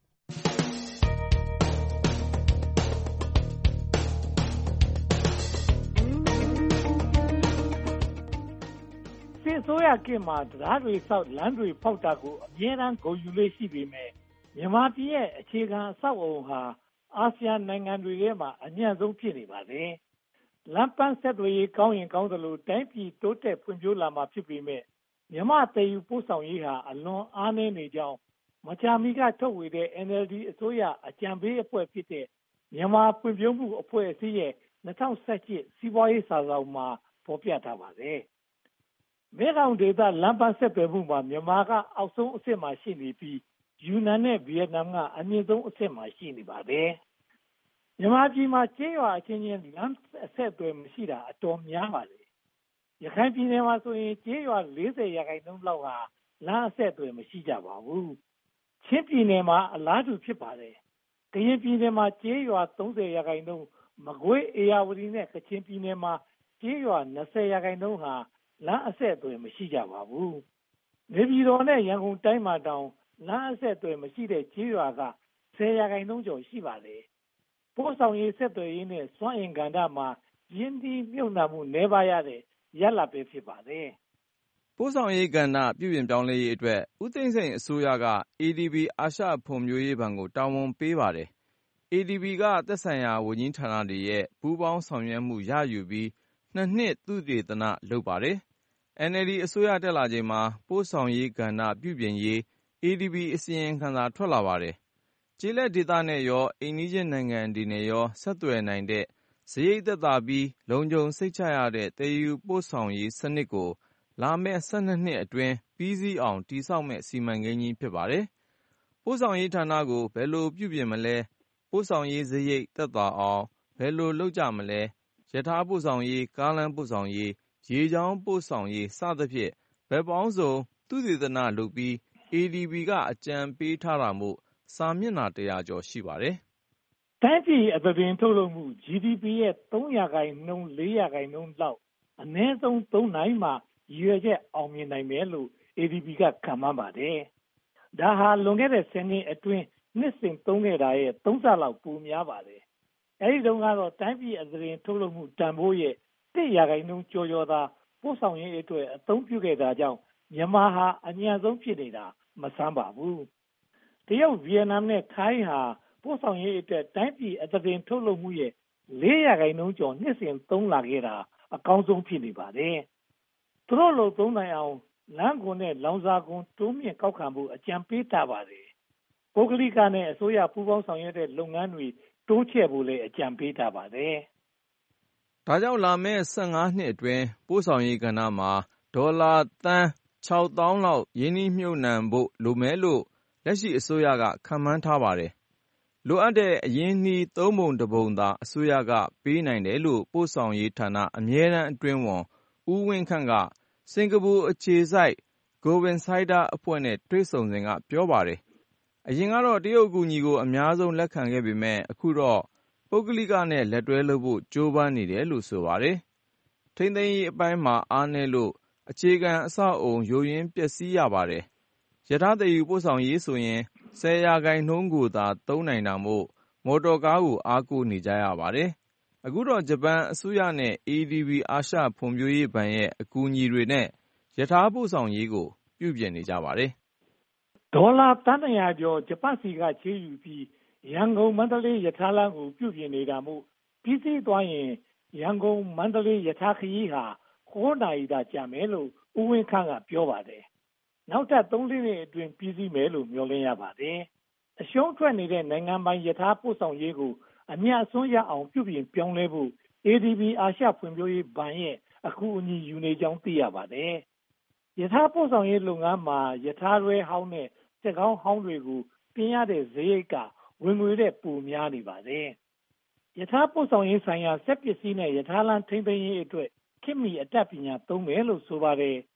စစ်ဆိုးရကင်မှာတရားတွေဆောက်လမ်းတွေဖောက်တာကိုအမြဲတမ်းဂုဏ်ယူလေးရှိပေမဲ့မြန်မာပြည်ရဲ့အခြေခံအဆောက်အအုံဟာအာဆီယံနိုင်ငံတွေထဲမှာအညံ့ဆုံးဖြစ်နေပါတယ်လမ်းပန်းဆက်သွယ်ရေးကောင်းရင်ကောင်းသလိုတိုင်းပြည်တိုးတက်ဖွံ့ဖြိုးလာမှာဖြစ်ပေမဲ့မြန်မာတည်ယူပို့ဆောင်ရေးဟာအလွန်အားနည်းနေကြောင်းမကြာမီကထုတ်ဝေတဲ့ N L D အစိုးရအကြံပေးအဖွဲ့ဖြစ်တဲ့မြန်မာဖွံ့ဖြိုးမှုအဖွဲ့အစည်းရဲ့၂၀၁၈စီးပွားရေးစာဆောင်မှာဖော်ပြထားပါတယ်မဲခေါင်ဒေသလမ်းပန်းဆက်သွယ်မှုမှာမြန်မာကအောက်ဆုံးအဆင့်မှာရှိနေပြီးယူနန်နဲ့ဗီယက်နမ်ကအမြင့်ဆုံးအဆင့်မှာရှိနေပါတယ်မြန်မာပြည်မှာကျေးရွာအချင်းချင်းလမ်းအဆက်အသွယ်မရှိတာအတော်များပါတယ်ရခိုင်ပြည်နယ်မှာဆိုရင်ကျေးရွာ၄၀ရာခိုင်နှုန်းလောက်ဟာလမ်းအဆက်အသွယ်မရှိကြပါဘူးချင်းပြည်နယ်မှာအလားတူဖြစ်ပါတယ်ကရင်ပြည်နယ်မှာကျေးရွာ၃၀ရာခိုင်နှုန်းမကွေးအေရဝတီနဲ့ကချင်ပြည်နယ်မှာကျေးရွာ၂၀ရာခိုင်နှုန်းဟာလမ်းအဆက်အသွယ်မရှိကြပါဘူးနေပြည်တော်နဲ့ရန်ကုန်တိုင်းမှာတောင်လမ်းအဆက်အသွယ်မရှိတဲ့ကျေးရွာက၁၀ရာခိုင်နှုန်းကျော်ရှိပါတယ်ပို့ဆောင်ရေးဆက်သွယ်ရေးနဲ့စွမ်းအင်ကဏ္ဍမှာရင်းနှီးမြှုပ်နှံမှုနှဲပါရတဲ့ရလဒ်ပဲဖြစ်ပါတယ်ပို့ဆောင်ရေးကဏ္ဍပြုပြင်ပြောင်းလဲရေးအတွက်ဦးသိန်းစိန်အစိုးရက A D B အာရှဖွံ့ဖြိုးရေးဘဏ်ကိုတာဝန်ပေးပါတယ် A D B ကသက်ဆိုင်ရာဝန်ကြီးဌာနတွေရဲ့ပူးပေါင်းဆောင်ရွက်မှုရယူပြီးနှစ်နှစ်သုတေသနလုပ်ပါတယ်N L D အစိုးရတက်လာချိန်မှာပို့ဆောင်ရေးကဏ္ဍပြုပြင်ရေး A D B အစီရင်ခံစာထွက်လာပါတယ်ကျေးလက်ဒေသနဲ့ရောအိမ်နီးချင်းနိုင်ငံတွေနဲ့ရောဆက်သွယ်နိုင်တဲ့စရိတ်သက်သာပြီးလုံခြုံစိတ်ချရတဲ့တည်ယူပို့ဆောင်ရေးစနစ်ကိုလာမယ့်၁၂နှစ်အတွင်းပြီးစီးအောင်တည်ဆောက်မဲ့စီမံကိန်းကြီးဖြစ်ပါတယ်ပို့ဆောင်ရေးဌာနကိုဘယ်လိုပြုပြင်မလဲပို့ဆောင်ရေးစရိတ်သက်သာအောင်ဘယ်လိုလုပ်ကြမလဲရထားပို့ဆောင်ရေးကားလမ်းပို့ဆောင်ရေးရေကြောင်းပို့ဆောင်ရေးစသဖြင့်ဘက်ပေါင်းစုံသုတေသနလုပ်ပြီး A D B ကအကြံပေးထားတာမို့စာမျက်နှာတရာကျော်ရှိပါတယ်တိုင်းပြည်အပင်ထုတ်လုပ်မှု G D P ရဲ့၃ရာခိုင်နှုန်း၄ရာခိုင်နှုန်းလောက်အနည်းဆုံးသုံးနိုင်မှရည်ရွယ်ချက်အောင်မြင်နိုင်မယ်လို့ A D B ကခန့်မှန်းပါတယ်ဒါဟာလွန်ခဲ့တဲ့ဆယ်နှစ်အတွင်းနှစ်စဉ်သုံးခဲ့တာရဲ့သုံးဆလောက်ပိုများပါတယ်အဲဒီတုန်းကတော့တိုင်းပြည်အပင်ထုတ်လုပ်မှုတန်ဖိုးရဲ့တစ်ရာခိုင်နှုန်းကျော်ကျော်သာပို့ဆောင်ရေးအတွက်အသုံးပြုခဲ့တာကြောင့်မြန်မာဟာအညံ့ဆုံးဖြစ်နေတာမဆန်းပါဘူးတရုတ်ဗီယက်နမ်နဲ့ထိုင်းဟာပို့ဆောင်ရေးအတွက်တိုင်းပြည်အပင်ထုတ်လုပ်မှုရဲ့၄ရာခိုင်နှုန်းကျော်နှစ်စဉ်သုံးလာခဲ့တာအကောင်းဆုံးဖြစ်နေပါတယ်သူတို့လိုသုံးနိုင်အောင်လမ်းကုန်နဲ့လောင်စာကုန်တိုးမြင့်ကောက်ခံဖို့အကြံပေးထားပါတယ်ပုဂ္ဂလိကနဲ့အစိုးရပူးပေါင်းဆောင်ရွက်တဲ့လုပ်ငန်းတွေတိုးချဲ့ဖို့လည်းအကြံပေးထားပါတယ်ဒါကြောင့်လာမယ့်၁၅နှစ်အတွင်းပို့ဆောင်ရေးကဏ္ဍမှာဒေါ်လာသန်း၆သောင်းလောက်ရင်းနှီးမြှုပ်နှံဖို့လိုမယ်လို့လက်ရှိအစိုးရကခန့်မှန်းထားပါတယ်လိုအပ်တဲ့အရင်းအနှီးသုံးပုံတစ်ပုံသာအစိုးရကပေးနိုင်တယ်လို့ပို့ဆောင်ရေးဌာနအမြဲတမ်းအတွင်းဝန်ဦးဝင်းခန့်ကစင်ကာပူအခြေစိုက် Govind Sider အဖွဲ့နဲ့တွေ့ဆုံစဉ်ကပြောပါတယ်အရင်ကတော့တရုတ်အကူအညီကိုအများဆုံးလက်ခံခဲ့ပေမဲ့အခုတော့ပုဂ္ဂလိကနဲ့လက်တွဲလုပ်ဖို့ကြိုးပမ်းနေတယ်လို့ဆိုပါတယ်ထိန်းသိမ်းရေးအပိုင်းမှာအားနည်းလို့အခြေခံအဆောက်အုံယိုယွင်းပျက်စီးရပါတယ်ရထားသယ်ယူပို့ဆောင်ရေးဆိုရင်၁၀ရာခိုင်နှုန်းကိုသာသုံးနိုင်တာမို့မော်တော်ကားကိုအားကိုးနေကြရပါတယ်အခုတော့ဂျပန်အစိုးရနဲ့ A D B အာရှဖွံ့ဖြိုးရေးဘဏ်ရဲ့အကူအညီတွေနဲ့ရထားပို့ဆောင်ရေးကိုပြုပြင်နေကြပါတယ်ဒေါ်လာသန်း၂ရာကျော်ဂျပန်စီကချေးယူပြီးရန်ကုန်မန္တလေးရထားလမ်းကိုပြုပြင်နေတာမို့ပြီးစီးသွားရင်ရန်ကုန်မန္တလေးရထားခရီးဟာ၉နာရီသာကြာမယ်လို့ဦးဝင်းခန့်ကပြောပါတယ်နောက်ထပ်၃နှစ်အတွင်းပြီးစီးမယ်လို့မျှော်လင့်ရပါတယ်အရှုံးထွက်နေတဲ့နိုင်ငံပိုင်ရထားပို့ဆောင်ရေးကိုအမြတ်အစွန်းရအောင်ပြုပြင်ပြောင်းလဲဖို့ A D B အာရှဖွံ့ဖြိုးရေးဘဏ်ရဲ့အကူအညီယူနေကြောင်းသိရပါတယ်ရထားပို့ဆောင်ရေးလုပ်ငန်းမှာရထားတွဲဟောင်းနဲ့စက်ကောင်းဟောင်းတွေကိုပြင်ရတဲ့စရိတ်ကဝင်ငွေတဲ့ပိုများနေပါတယ်ရထားပို့ဆောင်ရေးဆိုင်ရာစက်ပစ္စည်းနဲ့ရထားလမ်းထိန်းသိမ်းရေးအတွက်ခေတ်မီအတတ်ပညာသုံးမယ်လို့ဆိုပါတယ်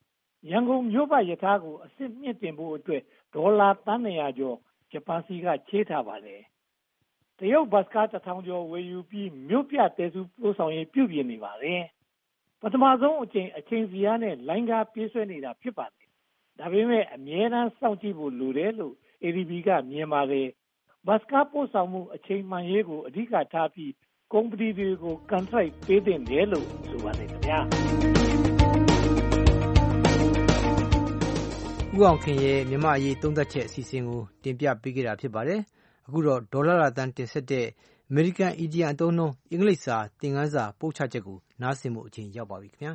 ရန်ကုန်မြို့ပတ်ရထားကိုအစစ်မြင့်တင်ဖို့အတွက်ဒေါ်လာသန်း၂ရာကျော်ဂျပန်စီကချေးထားပါတယ်တရုတ်ဘတ်ကားတစ်ထောင်ကျော်ဝယ်ယူပြီးမြို့ပြတဲစုပို့ဆောင်ရေးပြုပြင်နေပါတယ်ပထမဆုံးအချိန်အချိန်စီအားနဲ့လိုင်းကားပြေးဆွဲနေတာဖြစ်ပါတယ်ဒါပေမဲ့အမြဲတမ်းစောင့်ကြည့်ဖို့လိုတယ်လို့ A D B ကမြင်ပါတယ်ဘတ်ကားပို့ဆောင်မှုအချိန်မှန်ရေးကိုအဓိကထားပြီးကုမ္ပဏီတွေကို contract ပေးတင်တယ်လို့ဆိုပါတယ်ခင်ဗျာဦးအောင်ခင်ရဲ့မြန်မာအရေးသုံးသပ်ချက်အစီအစဉ်ကိုတင်ပြပေးခဲ့တာဖြစ်ပါတယ်အခုတော့ဒေါ်လာလာတန်းတင်ဆက်တဲ့အမေရိကန်အီဒီယံအသုံးနှုန်းအင်္ဂလိပ်စာသင်ခန်းစာပို့ချချက်ကိုနားဆင်မှုအချိန်ရောက်ပါပြီခင်ဗျာ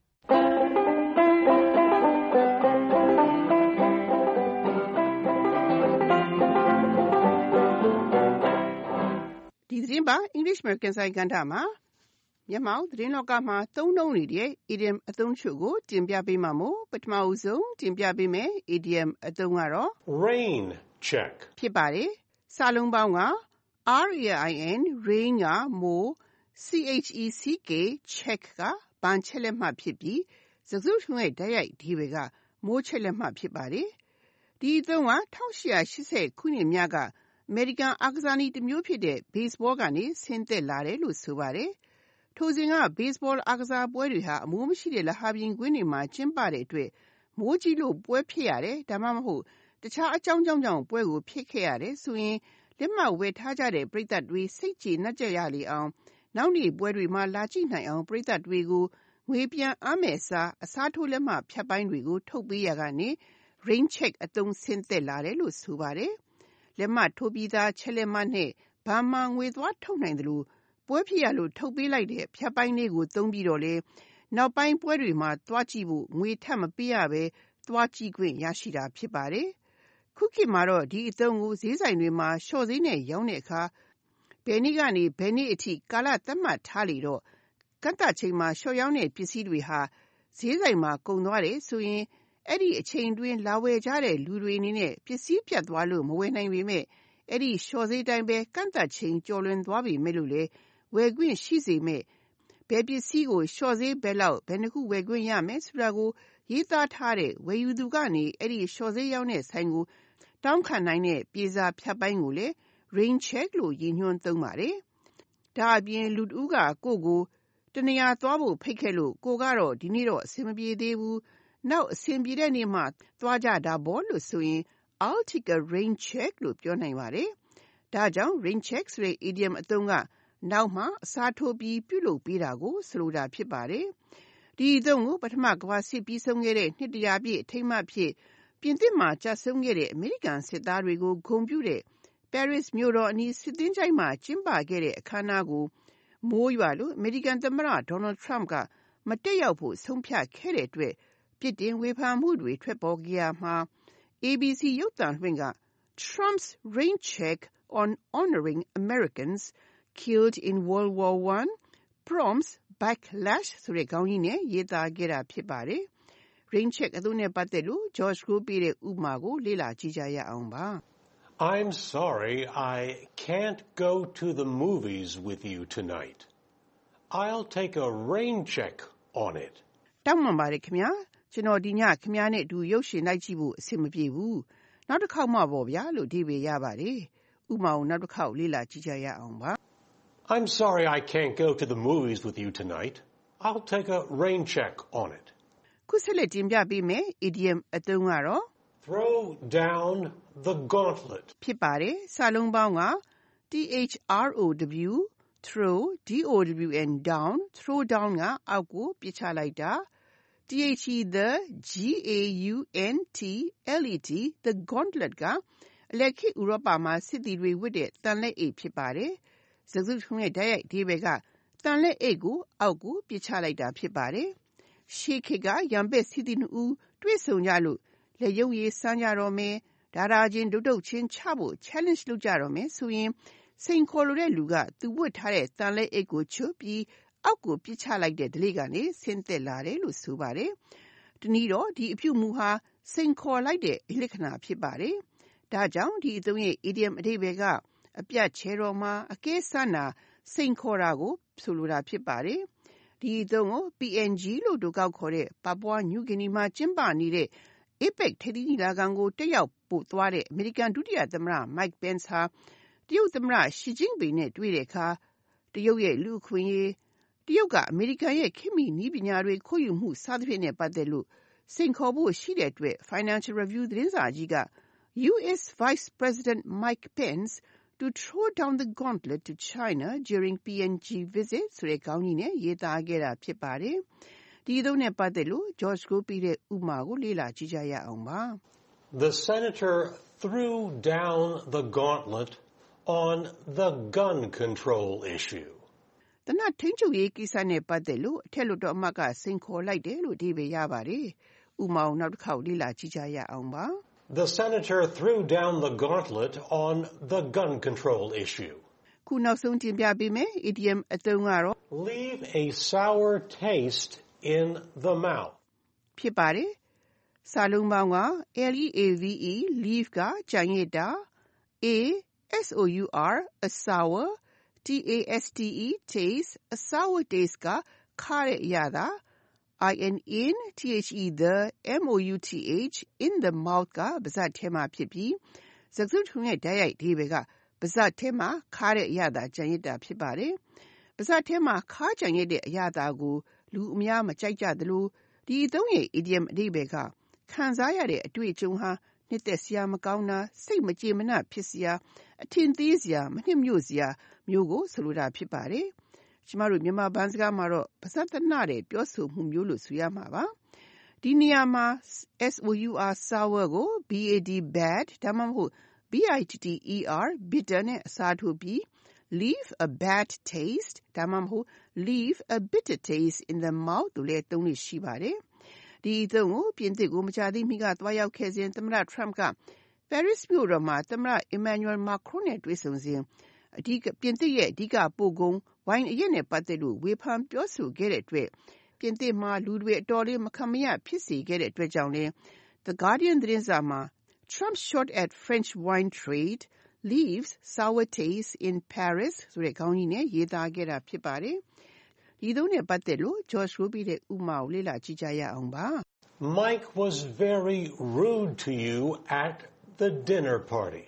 ဒီသတင်းပါ English American ဆိုင်ကဏ္ဍမှာမြန်မာသတင်းလောကမှာသုံးနှုန်းနေတဲ့ idiom အသုံးချို့ကိုတင်ပြပေးမှာမို့ပထမဦးဆုံးတင်ပြပေးမယ် idiom အသုံးကတော့ rain check ဖြစ်ပါတယ်စာလုံးပေါင်းက R A I N rain ကမိုး C H E C K check ကဘန်ချက်လက်မှတ်ဖြစ်ပြီးစကားစုထုံးရဲ့တိုက်ရိုက်ဒီဝေကမိုးချက်လက်မှတ်ဖြစ်ပါတယ်ဒီအသုံးက၁၈၈၀ခုနှစ်များကအမေရိကန်အားကစားနည်းတစ်မျိုးဖြစ်တဲ့ baseball ကနေဆင်းသက်လာတယ်လို့ဆိုပါတယ်ထိုစဉ်က baseball အားကစားပွဲတွေဟာအမိုးမရှိတဲ့လဟာပြင်ကွင်းတွေမှာကျင်းပတဲ့အတွက်မိုးကြီးလို့ပွဲဖြစ်ရတယ်ဒါမှမဟုတ်တခြားအကြောင်းကြောင့်ကြောင့်ပွဲကိုဖြစ်ခဲ့ရတယ်ဆိုရင်လက်မှတ်ဝယ်ထားကြတဲ့ပရိသတ်တွေစိတ်ကြည်နှက်ကြရလေအောင်နောက်နေ့ပွဲတွေမှာလာကြည့်နိုင်အောင်ပရိသတ်တွေကိုငွေပြန်အားမဲ့စားအစားထိုးလက်မှတ်ဖြတ်ပိုင်းတွေကိုထုတ်ပေးရကနေ rain check အသုံးဆင်းသက်လာတယ်လို့ဆိုပါတယ်လက်မှတ်ထိုးပြီးသားချက်လက်မှတ်နဲ့ဘာမှငွေသွားထုတ်နိုင်တယ်လို့ပွဲဖြစ်ရလို့ထုတ်ပေးလိုက်တဲ့ဖြတ်ပိုင်းလေးကိုသုံးပြီးတော့လေနောက်ပိုင်းပွဲတွေမှာသွားကြည့်ဖို့ငွေထပ်မပေးရပဲသွားကြည့်ခွင့်ရရှိတာဖြစ်ပါတယ်ခုခေတ်မှာတော့ဒီအသုံးကိုဈေးဆိုင်တွေမှာလျှော့ဈေးနဲ့ရောင်းတဲ့အခါဘယ်နေ့ကနေဘယ်နေ့အထိကာလသတ်မှတ်ထားလေတော့ကန့်သတ်ချိန်မှာလျှော့ရောင်းတဲ့ပစ္စည်းတွေဟာဈေးဆိုင်မှာကုန်သွားတယ်ဆိုရင်အဲ့ဒီအချိန်တွင်းလာဝယ်ကြတဲ့လူတွေအနေနဲ့ပစ္စည်းပြတ်သွားလို့မဝယ်နိုင်ပေမဲ့အဲ့ဒီလျှော့ဈေးတိုင်းပဲကန့်သတ်ချိန်ကျော်လွန်သွားပြီမဲ့လို့လေဝယ်ခွင့်ရှိစေမဲ့ဘယ်ပစ္စည်းကိုလျှော့ဈေးဘယ်လောက်ဘယ်နှခုဝယ်ခွင့်ရမယ်ဆိုတာကိုရေးသားထားတဲ့ဝယ်ယူသူကနေအဲ့ဒီလျှော့ဈေးရောက်တဲ့ဆိုင်ကိုတောင်းခံနိုင်တဲ့ပြေစာဖြတ်ပိုင်းကိုလေ rain check လို့ရည်ညွှန်းသုံးပါတယ်ဒါအပြင်လူတဦးကကိုကိုတနေရာသွားဖို့ဖိတ်ခဲ့လို့ကိုကတော့ဒီနေ့တော့အဆင်မပြေသေးဘူးနောက်အဆင်ပြေတဲ့နေ့မှသွားကြတာပေါ့လို့ဆိုရင် I'll take a rain check လို့ပြောနိုင်ပါတယ်ဒါကြောင့် rain check ဆိုတဲ့ idiom အသုံးကနောက်မှအစားထိုးပြီးပြုလုပ်ပေးတာကိုဆိုလိုတာဖြစ်ပါတယ်ဒီအသုံးကိုပထမကမ္ဘာစစ်ပြီးဆုံးခဲ့တဲ့နှစ်တရာပြည့်အထိမ်းအမှတ်ဖြစ်ပြင်သစ်မှာကျဆုံးခဲ့တဲ့အမေရိကန်စစ်သားတွေကိုဂုဏ်ပြုတဲ့ Paris မြို့တော်အနီးစစ်သင်္ချိုင်းမှာကျင်းပခဲ့တဲ့အခမ်းအနားကိုမိုးရွာလို့အမေရိကန်သမ္မတ Donald Trump ကမတက်ရောက်ဖို့ဆုံးဖြတ်ခဲ့တဲ့အတွက်ပြစ်တင်ဝေဖန်မှုတွေထွက်ပေါ်ခဲ့ရမှာ A B C ရုပ်သံလွှင့်က Trump's rain check on honoring Americans killed in World War One prompts backlash ဆိုတဲ့ခေါင်းကြီးနဲ့ရေးသားခဲ့တာဖြစ်ပါတယ်။ rain check အသုံးနဲ့ပတ်သက်လို့ George ကိုပေးတဲ့ဥပမာကိုလေ့လာကြည့်ကြရအောင်ပါ။ I'm sorry I can't go to the movies with you tonight. I'll take a rain check on it. တောင်းပန်ပါတယ်ခင်ဗျာကျွန်တော်ဒီညခင်ဗျားနဲ့အတူရုပ်ရှင်လိုက်ကြည့်ဖို့အဆင်မပြေဘူးနောက်တစ်ခေါက်မှပေါ့ဗျာလို့ဒီပေရပါတယ်ဥပမာကိုနောက်တစ်ခေါက်လေ့လာကြည့်ကြရအောင်ပါ I'm sorry I can't go to the movies with you tonight. I'll take a rain check on it. ခုဆက်လက်တင်ပြပေးမယ် idiom အသုံးကတော့ throw down the gauntlet ဖြစ်ပါတယ်စာလုံးပေါင်းက T H R O W throw D O W N down throw down ကအောက်ကိုပစ်ချလိုက်တာ The G A U N T L E T the gauntlet ကအလက်ခေတ်ဥရောပမှာစစ်သည်တွေဝတ်တဲ့တန်လက်အိတ်ဖြစ်ပါတယ်စကားစုထုံးရဲ့တိုက်ရိုက်အဓိပ္ပာယ်ကတန်လက်အိတ်ကိုအောက်ကိုပစ်ချလိုက်တာဖြစ်ပါတယ်ရှေးခေတ်ကရံပက်စစ်သည်နှစ်ဦးတွေ့ဆုံကြလို့လက်ရုပ်ရည်စမ်းကြတော့မယ်ဒါရာချင်းဒုတ်ဒုတ်ချင်းချဖို့ challenge လုပ်ကြတော့မယ်ဆိုရင်စိန်ခေါ်လို့တဲ့လူကသူဝတ်ထားတဲ့တန်လက်အိတ်ကိုချွတ်ပြီးအောက်ကိုပစ်ချလိုက်တဲ့ဓလေ့ကနေဆင်းသက်လာတယ်လို့ဆိုပါတယ်။တနည်းတော့ဒီအပြုမူဟာစိန်ခေါ်လိုက်တဲ့အလက္ခဏာဖြစ်ပါတယ်။ဒါကြောင့်ဒီအသုံးရဲ့ idiom အဓိပ္ပာယ်ကအပြတ်ချဲတော်မှာအကဲဆန်းတာစိန်ခေါ်တာကိုဆိုလိုတာဖြစ်ပါတယ်။ဒီအသုံးကို P N G လို့တို့ကောက်ခေါ်တဲ့ပါပွားနယူးဂီနီမှာကျင်းပနေတဲ့ A P E C ထိပ်သီးညီလာခံကိုတက်ရောက်ပို့သွားတဲ့အမေရိကန်ဒုတိယသမ္မတ Mike Pence ဟာတရုတ်သမ္မတ Xi Jinping နဲ့တွေ့တဲ့အခါတရုတ်ရဲ့လူ့အခွင့်အရေးတရုတ်ကအမေရိကန်ရဲ့ခေတ်မီနည်းပညာတွေခိုးယူမှုစသဖြင့်နဲ့ပတ်သက်လို့စိန်ခေါ်ဖို့ရှိတဲ့အတွက် Financial Review သတင်းစာကြီးက U S Vice President Mike Pence to throw down the gauntlet to China during P N G visit ဆိုတဲ့ခေါင်းကြီးနဲ့ရေးသားခဲ့တာဖြစ်ပါတယ်။ဒီအသုံးနဲ့ပတ်သက်လို့ George ကိုပြီးတဲ့ဥပမာကိုလေ့လာကြည့်ကြရအောင်ပါ။ The senator threw down the gauntlet on the gun control issue. တနထိန်ချုပ်ရေးကိစ္စနဲ့ပတ်သက်လို့အထက်လွှတ်တော်အမတ်ကစိန်ခေါ်လိုက်တယ်လို့အဓိပ္ပာယ်ရပါတယ်။ဥပမာကိုနောက်တစ်ခေါက်လေ့လာကြည့်ကြရအောင်ပါ။ The senator threw down the gauntlet on the gun control issue. ခုနောက်ဆုံးတင်ပြပေးမယ် idiom အသုံးကတော့ leave a sour taste in the mouth. ဖြစ်ပါတယ်။စာလုံးပေါင်းက L E A V E leave ကကြံရစ်တာ A S O U R a sour T A S T E taste a sour taste ကခါတဲ့အရာသာI N in T H E the M O U T H in the mouth ကပါးစပ်ထဲမှာဖြစ်ပြီးစကားစုထုံးရဲ့ဓာတ်ရိုက်ဒီဘက်ကပါးစပ်ထဲမှာခါတဲ့အရာသာကြံရစ်တာဖြစ်ပါတယ်။ပါးစပ်ထဲမှာခါကြံရစ်တဲ့အရာသာကိုလူအများမကြိုက်ကြသလိုဒီအသုံးရဲ့ idiom အဓိပ္ပာယ်ကခံစားရတဲ့အတွေ့အကြုံဟာနှစ်သက်စရာမကောင်းတာစိတ်မကြေမနပ်ဖြစ်စရာအထင်သေးစရာမနှိမ့်ညွတ်စရာမျိုးကိုဆိုလိုတာဖြစ်ပါတယ်။ကျမတို့မြန်မာဘန်းစကားမှာတော့ပါးစပ်တနှတဲ့ပြောဆိုမှုမျိုးလို့ဆိုရမှာပါ။ဒီနေရာမှာ S O U R sour ကို B A D bad ဒါမှမဟုတ် B I T T E R bitter နဲ့အစားထိုးပြီး leave a bad taste ဒါမှမဟုတ် leave a bitter taste in the mouth လို့လည်းသုံးလို့ရှိပါတယ်။ဒီအသုံးကိုပြင်သစ်ကိုမကြာသေးမီကသွားရောက်ခဲ့စဉ်သမ္မတ Trump က Paris မြို့တော်မှာသမ္မတ Emmanuel Macron နဲ့တွေ့ဆုံစဉ်အဓိကပြင်သစ်ရဲ့အဓိကပို့ကုန်ဝိုင်အရက်နဲ့ပတ်သက်လို့ဝေဖန်ပြောဆိုခဲ့တဲ့အတွက်ပြင်သစ်မှာလူတွေအတော်လေးမခံမရဖြစ်စေခဲ့တဲ့အတွက်ကြောင့်လဲ The Guardian သတင်းစာမှာ Trump shot at French wine trade leaves sour taste in Paris ဆိုတဲ့ခေါင်းကြီးနဲ့ရေးသားခဲ့တာဖြစ်ပါတယ်။ဒီသုံးနဲ့ပတ်သက်လို့ George ကိုပြီးတဲ့ဥပမာကိုလေ့လာကြည့်ကြရအောင်ပါ။ Mike was very rude to you at the dinner party.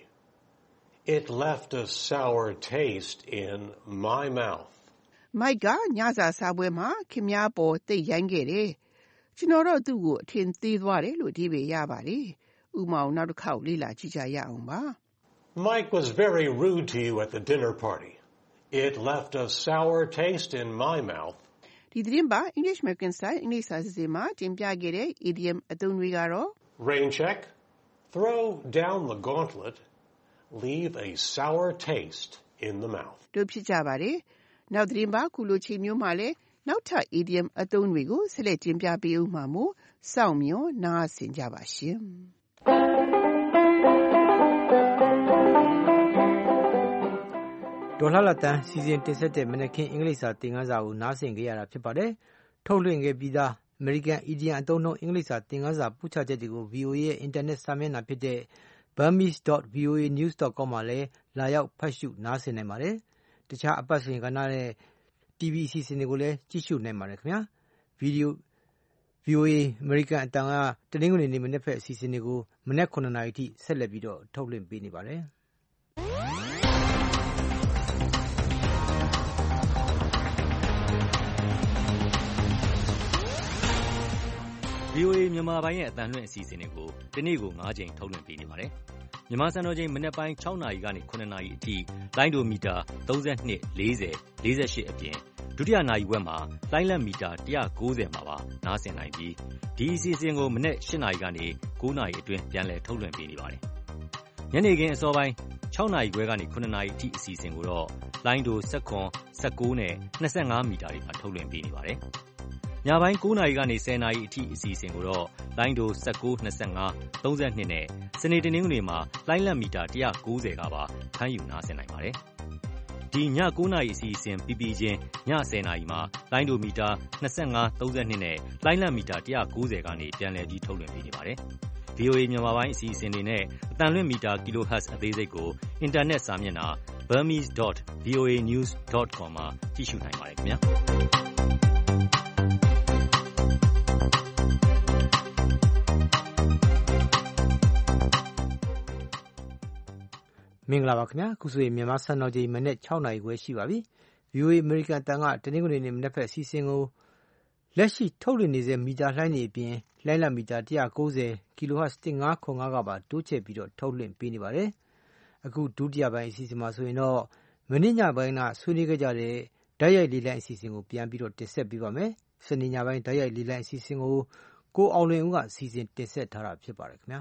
It left a sour taste in my mouth. Mike ကညစာစားပွဲမှာခင်ဗျားပေါ်သိရိုင်းခဲ့တယ်။ကျွန်တော်တော့သူ့ကိုအထင်သေးသွားတယ်လို့အဓိပ္ပာယ်ရပါတယ်။ဥပမာကိုနောက်တစ်ခေါက်လေ့လာကြည့်ကြရအောင်ပါ။ Mike was very rude to you at the dinner party. It left a sour taste in my mouth. ဒီသတင်းပါ English American Style English စာစီစဉ်မှာတင်ပြခဲ့တဲ့ idiom အသုံးတွေကတော့ rain check, throw down the gauntlet, leave a sour taste in the mouth. တို့ဖြစ်ကြပါတယ်။နောက်သတင်းပါခုလိုချိန်မျိုးမှာလဲနောက်ထပ် idiom အသုံးတွေကိုဆက်လက်တင်ပြပေးဦးမှာမို့စောင့်မျှော်နားဆင်ကြပါရှင်။ဒေါ်လှလှတန်းစီစဉ်တင်ဆက်တဲ့မနက်ခင်းအင်္ဂလိပ်စာသင်ခန်းစာကိုနားဆင်ကြရတာဖြစ်ပါတယ်။ထုတ်လွှင့်ခဲ့ပြီးသား American Idiom အသုံးနှုန်းအင်္ဂလိပ်စာသင်ခန်းစာပို့ချချက်တွေကို V O A ရဲ့ Internet စာမျက်နှာဖြစ်တဲ့ burmese dot v o a news dot com မှာလည်းလာရောက်ဖတ်ရှုနားဆင်နိုင်ပါတယ်။တခြားအပတ်စဉ်ကဏ္ဍနဲ့ T V အစီအစဉ်တွေကိုလည်းကြည့်ရှုနိုင်ပါတယ်ခင်ဗျာ။ Video V O A American အတန်ကတနင်္ဂနွေနေ့မနေ့ဖက်အစီအစဉ်တွေကိုမနက်ခုနှစ်နာရီထိဆက်လက်ပြီးတော့ထုတ်လွှင့်ပေးနေပါတယ်။ V O A မြန်မာပိုင်းရဲ့အသံလွှင့်အစီအစဉ်တွေကိုဒီနေ့ကို၅ချိန်ထုတ်လွှင့်ပေးနေပါတယ်။မြန်မာစံတော်ချိန်မနက်ပိုင်း၆နာရီကနေ၇နာရီအထိလိုင်းဒိုမီတာ၃၂ ၄၀ ၄၈အပြင်ဒုတိယနာရီဝက်မှာလိုင်းလက်မီတာ၁၉၀မှာပါနားဆင်နိုင်ပြီးဒီအစီအစဉ်ကိုမနက်၈နာရီကနေ၉နာရီအတွင်းပြန်လည်ထုတ်လွှင့်ပေးနေပါတယ်။ညနေခင်းအစောပိုင်း၆နာရီခွဲကနေ၇နာရီအထိအစီအစဉ်ကိုတော့လိုင်းဒို၁၇ ၁၉နဲ့၂၅မီတာတွေမှာထုတ်လွှင့်ပေးနေပါတယ်။ညပိုင်း၉နာရီကနေ၁၀နာရီအထိအစီအစဉ်ကိုတော့လိုင်းဒို၁၉ ၂၅ ၃၂နဲ့စနေတနင်္ဂနွေမှာလိုင်းလက်မီတာ၁၉၀ကပါဖမ်းယူနားဆင်နိုင်ပါတယ်။ဒီည၉နာရီအစီအစဉ်ပြီးပြီးချင်းည၁၀နာရီမှာလိုင်းဒိုမီတာ၂၅ ၃၂နဲ့လိုင်းလက်မီတာ၁၉၀ကနေပြန်လည်ပြီးထုတ်လွှင့်ပေးနေပါတယ်။ V O A မြန်မာပိုင်းအစီအစဉ်တွေနဲ့အတန်လွှင့်မီတာ kilohertz အသေးစိတ်ကိုအင်တာနက်စာမျက်နှာ burmese dot v o a news dot com မှာကြည့်ရှုနိုင်ပါတယ်ခင်ဗျာ။မင်္ဂလာပါခင်ဗျာခုဆိုရင်မြန်မာစံတော်ချိန်မနေ့၆နာရီခွဲရှိပါပြီ ဗီအိုအေ အမေရိကန်တန်ကတနင်္ဂနွေနေ့မနက်ဖက်အစီအစဉ်ကိုလက်ရှိထုတ်လွှင့်နေတဲ့မီတာလှိုင်းတွေအပြင်လှိုင်းလမီတာone ninetyကီလိုဟတ်ဇ်one five four fiveကပါတိုးချဲ့ပြီးတော့ထုတ်လွှင့်ပေးနေပါတယ်အခုဒုတိယပိုင်းအစီအစဉ်မှာဆိုရင်တော့မနေ့ညပိုင်းကဆွေးနွေးခဲ့ကြတဲ့ဓာတ်ရိုက်လေးလိုင်းအစီအစဉ်ကိုပြန်ပြီးတော့တင်ဆက်ပေးပါမယ်စနေညပိုင်းဓာတ်ရိုက်လေးလိုင်းအစီအစဉ်ကိုကိုအောင်လွင်ဦးကအစီအစဉ်တင်ဆက်ထားတာဖြစ်ပါတယ်ခင်ဗျာ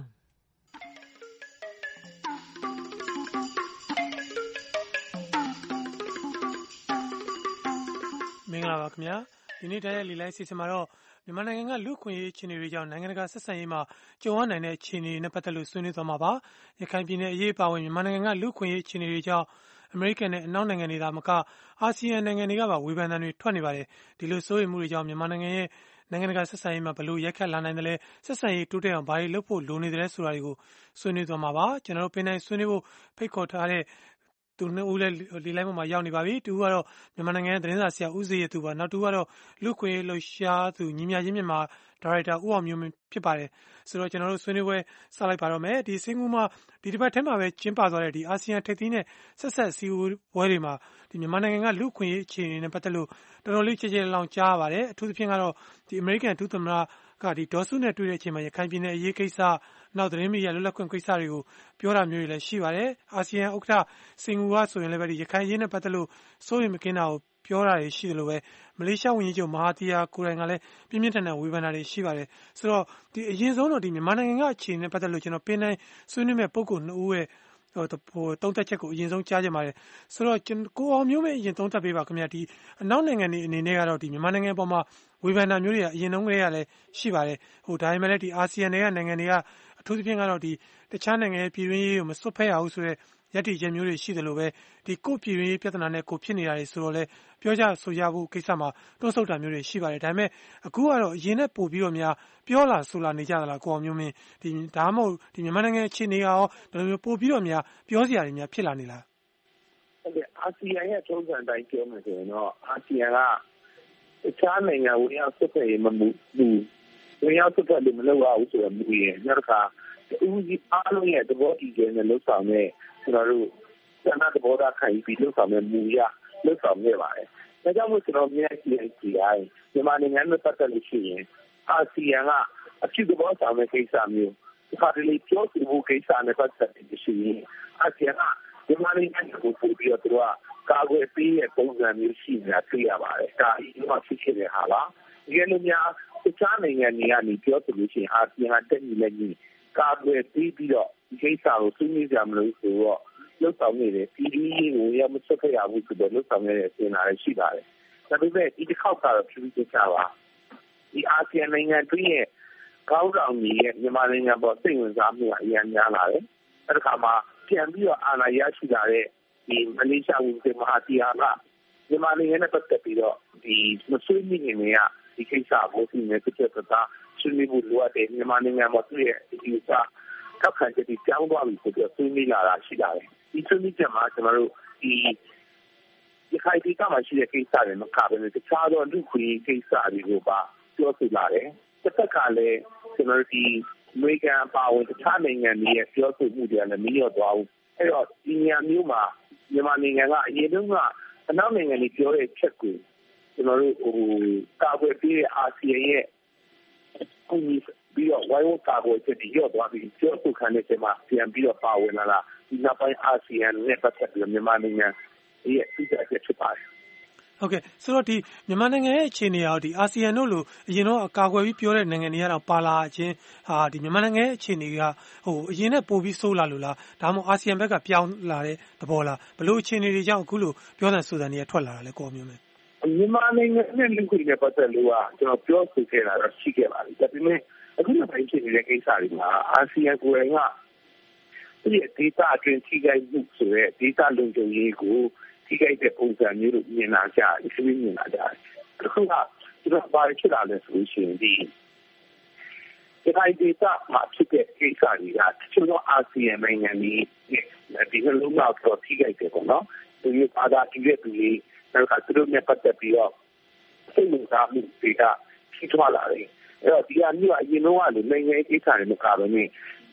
မင်္ဂလာပါခင်ဗျာဒီနေ့တရားလီလိုက်စီစဉ်မှာတော့မြန်မာနိုင်ငံကလူခွင့်ရေးအခြေအနေတွေကြောင့်နိုင်ငံတကာဆက်ဆံရေးမှာကြုံရနိုင်တဲ့အခြေအနေတွေနဲ့ပတ်သက်လို့ဆွေးနွေးသွားမှာပါရခိုင်ပြည်နယ်အရေးပါဝင်မြန်မာနိုင်ငံကလူခွင့်ရေးအခြေအနေတွေကြောင့်အမေရိကန်နဲ့အနောက်နိုင်ငံတွေသာမကအာဆီယံနိုင်ငံတွေကပါဝေဖန်သံတွေထွက်နေပါတယ်ဒီလိုစိုးရိမ်မှုတွေကြောင့်မြန်မာနိုင်ငံရဲ့နိုင်ငံတကာဆက်ဆံရေးမှာဘလို့ရိုက်ခတ်လာနိုင်တယ်လဲဆက်ဆံရေးတိုးတက်အောင်ဘာတွေလုပ်ဖို့လိုနေတယ်ဆိုတာတွေကိုဆွေးနွေးသွားမှာပါကျွန်တော်တို့ပင်တိုင်းဆွေးနွေးဖို့ဖိတ်ခေါ်ထားတဲ့သူနှစ်ဦးလည်းဒီလိုင်းပေါ်မှာရောက်နေပါပြီ။တူကတော့မြန်မာနိုင်ငံရဲ့သတင်းစာဆရာဦးစေရသူပါ။နောက်တူကတော့လူခွင့်လှုပ်ရှားသူညီမြချင်းမြန်မာဒါရိုက်တာဦးအောင်မျိုးမင်းဖြစ်ပါတယ်။ဆိုတော့ကျွန်တော်တို့ဆွေးနွေးပွဲစလိုက်ပါတော့မယ်။ဒီစင်ကူမှာဒီတစ်ပတ်ထဲမှာပဲကျင်းပသွားတဲ့ဒီအာဆီယံထိပ်သီးနဲ့ဆက်ဆက်စည်းဝေးပွဲတွေမှာဒီမြန်မာနိုင်ငံကလူခွင့်အခြေအနေနဲ့ပတ်သက်လို့တော်တော်လေးကြည်ကြဲလောင်ကြားရပါတယ်။အထူးသဖြင့်ကတော့ဒီအမေရိကန်ဒုသမ္မတကဒီဒေါ်စုနဲ့တွေ့တဲ့အချိန်မှာရခိုင်ပြည်နယ်အရေးကိစ္စနောက်သတင်းမီဒီယာလွတ်လပ်ခွင့်ကိစ္စတွေကိုပြောတာမျိုးတွေလည်းရှိပါတယ်အာဆီယံဥက္ကဋ္ဌစင်ကူကဆိုရင်လည်းပဲဒီရခိုင်ရေးနဲ့ပတ်သက်လို့စိုးရိမ်မကင်းတာကိုပြောတာတွေရှိတယ်လို့ပဲမလေးရှားဝန်ကြီးချုပ်မဟာတီယာကိုယ်တိုင်ကလည်းပြင်းပြင်းထန်ထန်ဝေဖန်တာတွေရှိပါတယ်ဆိုတော့ဒီအရင်ဆုံးတော့ဒီမြန်မာနိုင်ငံကအခြေအနေနဲ့ပတ်သက်လို့ကျွန်တော်ပင်တိုင်းဆွေးနွေးမဲ့ပုံကိုနှစ်ဦးရဲ့ဟိုတုံးသက်ချက်ကိုအရင်ဆုံးကြားကြပါတယ်ဆိုတော့ကိုအောင်မျိုးမင်းအရင်တုံးသက်ပေးပါခင်ဗျာဒီအနောက်နိုင်ငံတွေအနေနဲ့ကတော့ဒီမြန်မာနိုင်ငံပေါ်မှာဝေဖန်တာမျိုးတွေကအရင်တုန်းကတည်းကလည်းရှိပါတယ်ဟိုဒါပေမဲ့လည်းဒီအာဆီယံတွေကနိုင်ငံတွေကအထူးသဖြင့်ကတော့ဒီတခြားနိုင်ငံရဲ့ပြည်တွင်းရေးကိုမစွတ်ဖက်ရဘူးဆိုတဲ့ရည်တည်ချက်မျိုးတွေရှိတယ်လို့ပဲဒီကိုပြည်တွင်းရေးပြဿနာနဲ့ကိုဖြစ်နေတာတွေဆိုတော့လေပြောကြဆိုကြဖို့ကိစ္စမှာတွန်းဆုတ်တာမျိုးတွေရှိပါတယ်ဒါပေမဲ့အခုကတော့အရင်နဲ့ပို့ပြီးတော့များပြောလာဆိုလာနေကြသလားကိုအောင်မျိုးမင်းဒီဒါမှမဟုတ်ဒီမြန်မာနိုင်ငံအခြေအနေကရောဒီလိုမျိုးပို့ပြီးတော့များပြောစရာတွေများဖြစ်လာနေလားဟုတ်ကဲ့အာဆီယံရဲ့ထုံးစံတိုင်းပြောမယ်ဆိုရင်တော့အာဆီယံကတခြားနိုင်ငံဝင်ရောက်စွက်ဖက်ရေးမမှုဘူးဝင်ရောက်စွက်ဖက်လို့မလုပ်ရဘူးဆိုတော့မူရင်နောက်တစ်ခါဦးစီးအားလုံးရဲ့သဘောတည်ခြင်းနဲ့လှုပ်ဆောင်တဲ့ကျွန်တော်တို့စံနာသဘောထားခံပြီးလှုပ်ဆောင်တဲ့မူရလှုပ်ဆောင်နေပါတယ်။ဒါကြောင့်မို့ကျွန်တော်မြင်ကြည့်ကြည့်ရင်မြန်မာနိုင်ငံနဲ့ပတ်သက်လို့ရှိရင်အာဆီယံကအဖြစ်သဘောဆောင်တဲ့ကိစ္စမျိုးဒီခါတလေပြောဆိုမှုကိစ္စနဲ့ပတ်သက်ပြီးရှိရင်အာဆီယံကမြန်မာနိုင်ငံကိုပို့ပြီးတော့သူကကာကွယ်ပေးတဲ့ပုံစံမျိုးရှိနေတာတွေ့ရပါတယ်။ဒါအရင်ကဖြစ်ခဲ့တဲ့ဟာလား။ဒီလိုမျိုးတခြားနိုင်ငံတွေကနေပြောဆိုလို့ရှိရင်အာဆီယံကတက်နေလက်ကြီးကာကွယ်ပေးပြီးတော့ဒီကိစ္စကိုဆွေးနွေးကြမလို့ဆိုတော့လှုပ်ဆောင်နေတယ်ပြည်သူရေးကိုရမစွက်ဖက်ရဘူးဆိုတော့လှုပ်ဆောင်နေတဲ့အစဉ်အလာရှိပါတယ်။ဒါပေမဲ့ဒီတစ်ခေါက်ကတော့ပြည်သူ့ကြပါဒီအာဆီယံနိုင်ငံတွင်းရဲ့ကောင်းဆောင်ကြီးရဲ့မြန်မာနိုင်ငံပေါ်စိတ်ဝင်စားမှုအများများလာတယ်။အဲ့ဒီခါမှာပြန်ပြီးတော့အာဏာရရှိလာတဲ့ဒီမလေးရှားဝန်ကြီးမဟာတီယာကမြန်မာနိုင်ငံနဲ့ပတ်သက်ပြီးတော့ဒီမဆွေးနွေးနေနေရဒီကိစ္စကိုဒီနေ့ပြတ်သက်တာဆွေးနွေးဖို့လိုအပ်တယ်မြန်မာနိုင်ငံမှာသူ့ရဲ့ဒီဥစ္စာထောက်ခံချက်တွေကြောင်းသွားပြီဆိုတော့ဆွေးနွေးလာတာရှိလာတယ်ဒီဆွေးနွေးချက်မှာကျွန်တော်တို့ဒီဒီခိုင်တီကမှရှိတဲ့ကိစ္စတွေမကဘဲတခြားသောလူခွေကိစ္စတွေကိုပါပြောဆိုလာတယ်တစ်ခါကလည်းကျွန်တော်တို့ဒီအမေရိကန်အပါအဝင်တခြားနိုင်ငံတွေရဲ့ပြောဆိုမှုတွေလည်းမလျော့သွားဘူးအဲ့တော့ဒီနေရာမျိုးမှာမြန်မာနိုင်ငံကအရင်တုန်းကအနောက်နိုင်ငံတွေပြောတဲ့ချက်ကိုကျွန်တော်တို့ဟိုကာကွယ်ပေးတဲ့အာဆီယံရဲ့အခုပြီးတော့ဝိုင်းဝန်းကာကွယ်ချက်တွေရော့သွားပြီးပြောဆိုခံတဲ့ချိန်မှာပြန်ပြီးတော့ပါဝင်လာတာဒီနောက်ပိုင်းအာဆီယံနဲ့ပတ်သက်ပြီးမြန်မာနိုင်ငံရဲ့အကြအချက်ဖြစ်ပါတယ်ဟုတ်ကဲ့ဆိုတော့ဒီမြန်မာနိုင်ငံရဲ့အခြေအနေရောဒီအာဆီယံတို့လိုအရင်တော့အကာအကွယ်ပြီးပြောတဲ့နိုင်ငံတွေကတော့ပါလာခြင်းဟာဒီမြန်မာနိုင်ငံရဲ့အခြေအနေကဟိုအရင်နဲ့ပိုပြီးဆိုးလာလို့လားဒါမှမဟုတ်အာဆီယံဘက်ကပြောင်းလာတဲ့သဘောလားဘလို့အခြေအနေတွေကြောင့်အခုလိုပြောတဲ့ဆိုတဲ့နေရာထွက်လာတာလဲကိုမျိုးမယ်မြန်မာနိုင်ငံနဲ့လူခွေနဲ့ပတ်သက်လို့ကကျွန်တော်ပြောဆိုခဲ့တာတော့ရှိခဲ့ပါပြီဒါပေမဲ့အခုနောက်ပိုင်းဖြစ်နေတဲ့ကိစ္စတွေမှာအာဆီယံကိုယ်တိုင်ကဒီဒေတာအတွင်းထိခိုက်မှုဆိုတဲ့ဒေတာလုံခြုံရေးကိုထိခိုက်တဲ့ပုံစံမျိုးလို့မြင်လာကြတယ်ဆွေးနွေးမြင်လာကြတယ်အခုကကျွန်တော်ပါဖြစ်လာလဲဆိုရှင်ဒီဒီခိုင်ဒေတာမှာဖြစ်တဲ့ကိစ္စတွေကကျွန်တော်အာဆီယံနိုင်ငံကြီးဒီလိုလုံးတော့ထိခိုက်တယ်ပေါ့နော်ဒီလိုပါတာဒီရဲ့သူလေးနောက်ကသူတို့နဲ့ပတ်သက်ပြီးတော့စိတ်ဝင်စားမှုတွေကဖြစ်သွားလာတယ်အဲ့တော့ဒီအမျိုးအရင်တော့လည်းနိုင်ငံရေးကိစ္စတွေမကဘဲနဲ့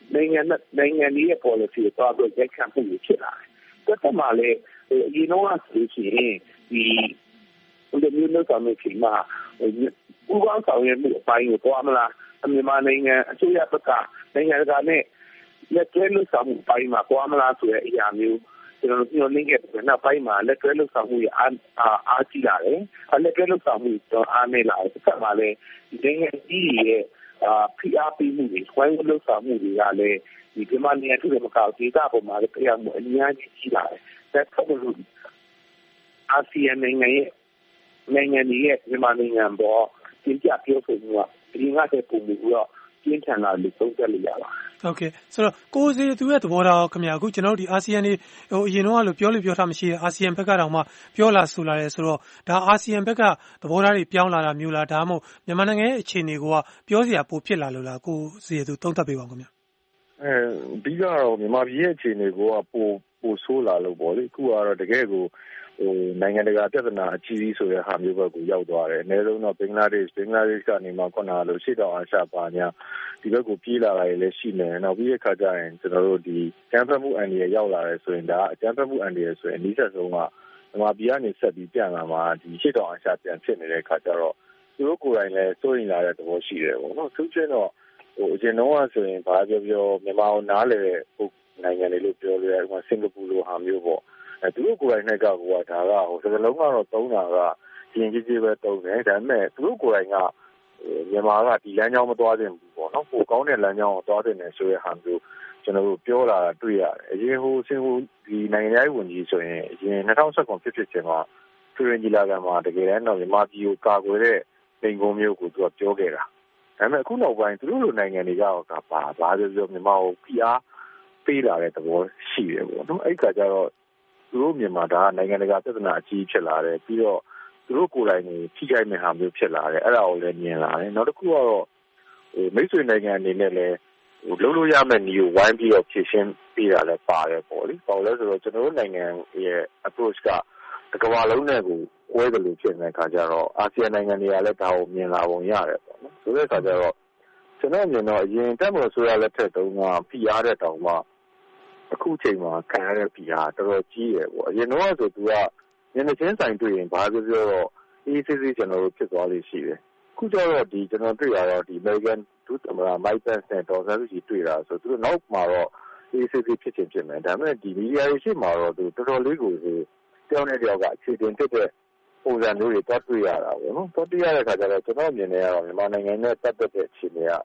နိုင်ငံနိုင်ငံကြီးရဲ့ policy ကိုသွားပြီးရိုက်ခတ်မှုတွေဖြစ်လာတယ်။တစ်ခါမှလည်းအရင်တော့ဆိုရှင်ဒီဘယ်လိုမျိုးလုပ်ဆောင်နေချိန်မှာပူပေါင်းဆောင်ရွက်မှုအပိုင်းကိုသွားမလားမြန်မာနိုင်ငံအစိုးရဘက်ကနိုင်ငံတကာနဲ့လက်တွဲလုပ်ဆောင်မှုအပိုင်းမှာသွားမလားဆိုတဲ့အရာမျိုးကျွန်တော်တို့ညှိနှိုင်းခဲ့တယ်နောက်ပိုင်းမှာလက်တွဲလုပ်ဆောင်မှုရအားအားကြီးလာတယ်လက်တွဲလုပ်ဆောင်မှုတော့အားနည်းလာတယ်တစ်ခါမှလည်းဒီနိုင်ငံကြီးရဲ့အာဖိအားပေးမှုတွေဝိုင်းဝန်းလုပ်ဆောင်မှုတွေကလည်းဒီမြန်မာနိုင်ငံထုတဲ့မကောက်ဒေသပေါ်မှာလည်းတရားမှုအများကြီးကြီးလာတယ်။ဒါဆိုလို့အာဆီယံနိုင်ငံရဲ့နိုင်ငံကြီးရဲ့မြန်မာနိုင်ငံပေါ်ကျင်းပပြောဆိုမှုကဒီငါတဲ့ပုံမျိုးတော့ကျင်းထန်လာလို့သုံးသပ်လို့ရပါတယ်။ ဟုတ်ကဲ့ဆိုတော့ကိုစီသူရဲ့သဘောထားခင်ဗျာအခုကျွန်တော်တို့ဒီအာဆီယံနေဟိုအရင်တော့လို့ပြောလို့ပြောထားမရှိတဲ့အာဆီယံဘက်ကတောင်မှပြောလာဆိုလာတယ်ဆိုတော့ဒါအာဆီယံဘက်ကသဘောထားတွေပြောင်းလာတာမျိုးလားဒါမှမဟုတ်မြန်မာနိုင်ငံရဲ့အခြေအနေကပြောစရာပိုဖြစ်လာလို့လားကိုစီသူသုံးသပ်ပေးပါဦးခင်ဗျာအဲအဓိကတော့မြန်မာပြည်ရဲ့အခြေအနေကပိုပိုဆိုးလာလို့ပေါ့လေအခုကတော့တကယ်ကိုဟိုနိုင်ငံတကာပြဿနာအကြီးကြီးဆိုတဲ့ဟာမျိုးဘက်ကိုရောက်သွားတယ်အနည်းဆုံးတော့ဘင်္ဂလားဒေ့ရှ်ဘင်္ဂလားဒေ့ရှ်ကနေမှခုနကလို့ရှေ့တောင်အာရှပါညာဒီဘက်ကိုပြေးလာတာတွေလည်းရှိနေတယ်နောက်ပြီးတဲ့ခါကျရင်ကျွန်တော်တို့ဒီကျန်းဖက်မှုအန္တရာယ်ရောက်လာတယ်ဆိုရင်ဒါအကျန်းဖက်မှုအန္တရာယ်ဆိုရင်အနည်းဆက်ဆုံးကမြန်မာပြည်ကနေဆက်ပြီးပြန်လာမှာဒီရှေ့တောင်အာရှပြန်ဖြစ်နေတဲ့ခါကျတော့သူတို့ကိုယ်တိုင်လည်းစိုးရိမ်လာတဲ့သဘောရှိတယ်ပေါ့နော်သူချင်းတော့ဟိုအရင်တော့ဆိုရင်ဘာပြောပြောမြန်မာကိုနားလေတဲ့နိုင်ငံတွေလို့ပြောလို့ရတယ်ဥပမာစင်ကာပူလိုဟာမျိုးပေါ့အဲသူတို့ကိုယ်တိုင်နဲ့ကဟိုကဒါကဟိုစကလုံးကတော့သုံးတာကရင်ကြီးကြီးပဲသုံးတယ်ဒါပေမဲ့သူတို့ကိုယ်တိုင်ကမြန်မာကဒီလမ်းကြောင်းမသွားသင့်ဘူးပေါ့နော်ပိုကောင်းတဲ့လမ်းကြောင်းကိုသွားသင့်တယ်ဆိုတဲ့ဟာမျိုးကျွန်တော်တို့ပြောလာတာတွေ့ရတယ်အရင်ဟိုစင်ဟိုဒီနိုင်ငံရေးဝန်ကြီးဆိုရင်အရင်၂၀၁၇ဖြစ်ဖြစ်ချင်းမှာဖရန်ဂျီလာကမှာတကယ်တမ်းတော့မြန်မာပြည်ကိုကာကွယ်တဲ့နိုင်ငံကုန်းမျိုးကိုသူကပြောခဲ့တာဒါပေမဲ့အခုနောက်ပိုင်းသူတို့လိုနိုင်ငံတွေကကဘာဘာပြောပြောမြန်မာကိုဖိအားပေးလာတဲ့သဘောရှိတယ်ပေါ့နော်အဲ့ခါကျတော့သူတို့မြန်မာဒါနိုင်ငံတကာပြဿနာအကြီးဖြစ်လာတယ်ပြီးတော့သူတို့ကိုယ်တိုင်ကိုထိခိုက်မဲ့ဟာမျိုးဖြစ်လာတယ်အဲ့ဒါကိုလည်းမြင်လာတယ်နောက်တစ်ခုကတော့ဟိုမိတ်ဆွေနိုင်ငံအနေနဲ့လည်းဟိုလုံးလို့ရမယ့်နေကိုဝိုင်းပြီးတော့ဖြည့်ရှင်းပေးတာလည်းပါတယ်ပေါ့လေပေါ့လဲဆိုတော့ကျွန်တော်တို့နိုင်ငံရဲ့ approach ကတကမ္ဘာလုံးနဲ့ကိုကွဲတယ်လို့ဖြစ်နေတဲ့ခါကျတော့အာဆီယံနိုင်ငံတွေကလည်းဒါကိုမြင်လာပုံရတယ်ပေါ့နော်ဆိုတဲ့ခါကျတော့ကျွန်တော်မြင်တော့အရင်တက်မလို့ဆိုရလက်ထက်တုန်းကဖိအားတဲ့တောင်မှအခုချိန်မှာခံရတဲ့ဖိအားတော်တော်ကြီးရယ်ပေါ့အရင်တော့ဆိုသူကညနေချင်းဆိုင်တွေ့ရင်ဘာပြောပြောတော့အေးစစ်စစ်ကျွန်တော်တို့ဖြစ်သွားလို့ရှိတယ်ခုကျတော့ဒီကျွန်တော်တွေ့ရတော့ဒီ American ဒုသမ္မတ Mike Pence နဲ့ဒေါ်ဆန်းစုကြည်တွေ့တာဆိုသူတို့နောက်မှာတော့အေးစစ်စစ်ဖြစ်ချင်းဖြစ်မယ်ဒါပေမဲ့ဒီမီဒီယာရေးရှိမှာတော့သူတော်တော်လေးကိုဆိုတောင်းတဲ့တယောက်ကအခြေတင်ဖြစ်တဲ့ပုံစံမျိုးတွေတွတ်တွေ့ရတာပေါ့နော်တွတ်တွေ့ရတဲ့ခါကျတော့ကျွန်တော်မြင်နေရတော့မြန်မာနိုင်ငံနဲ့ပတ်သက်တဲ့အခြေအနေက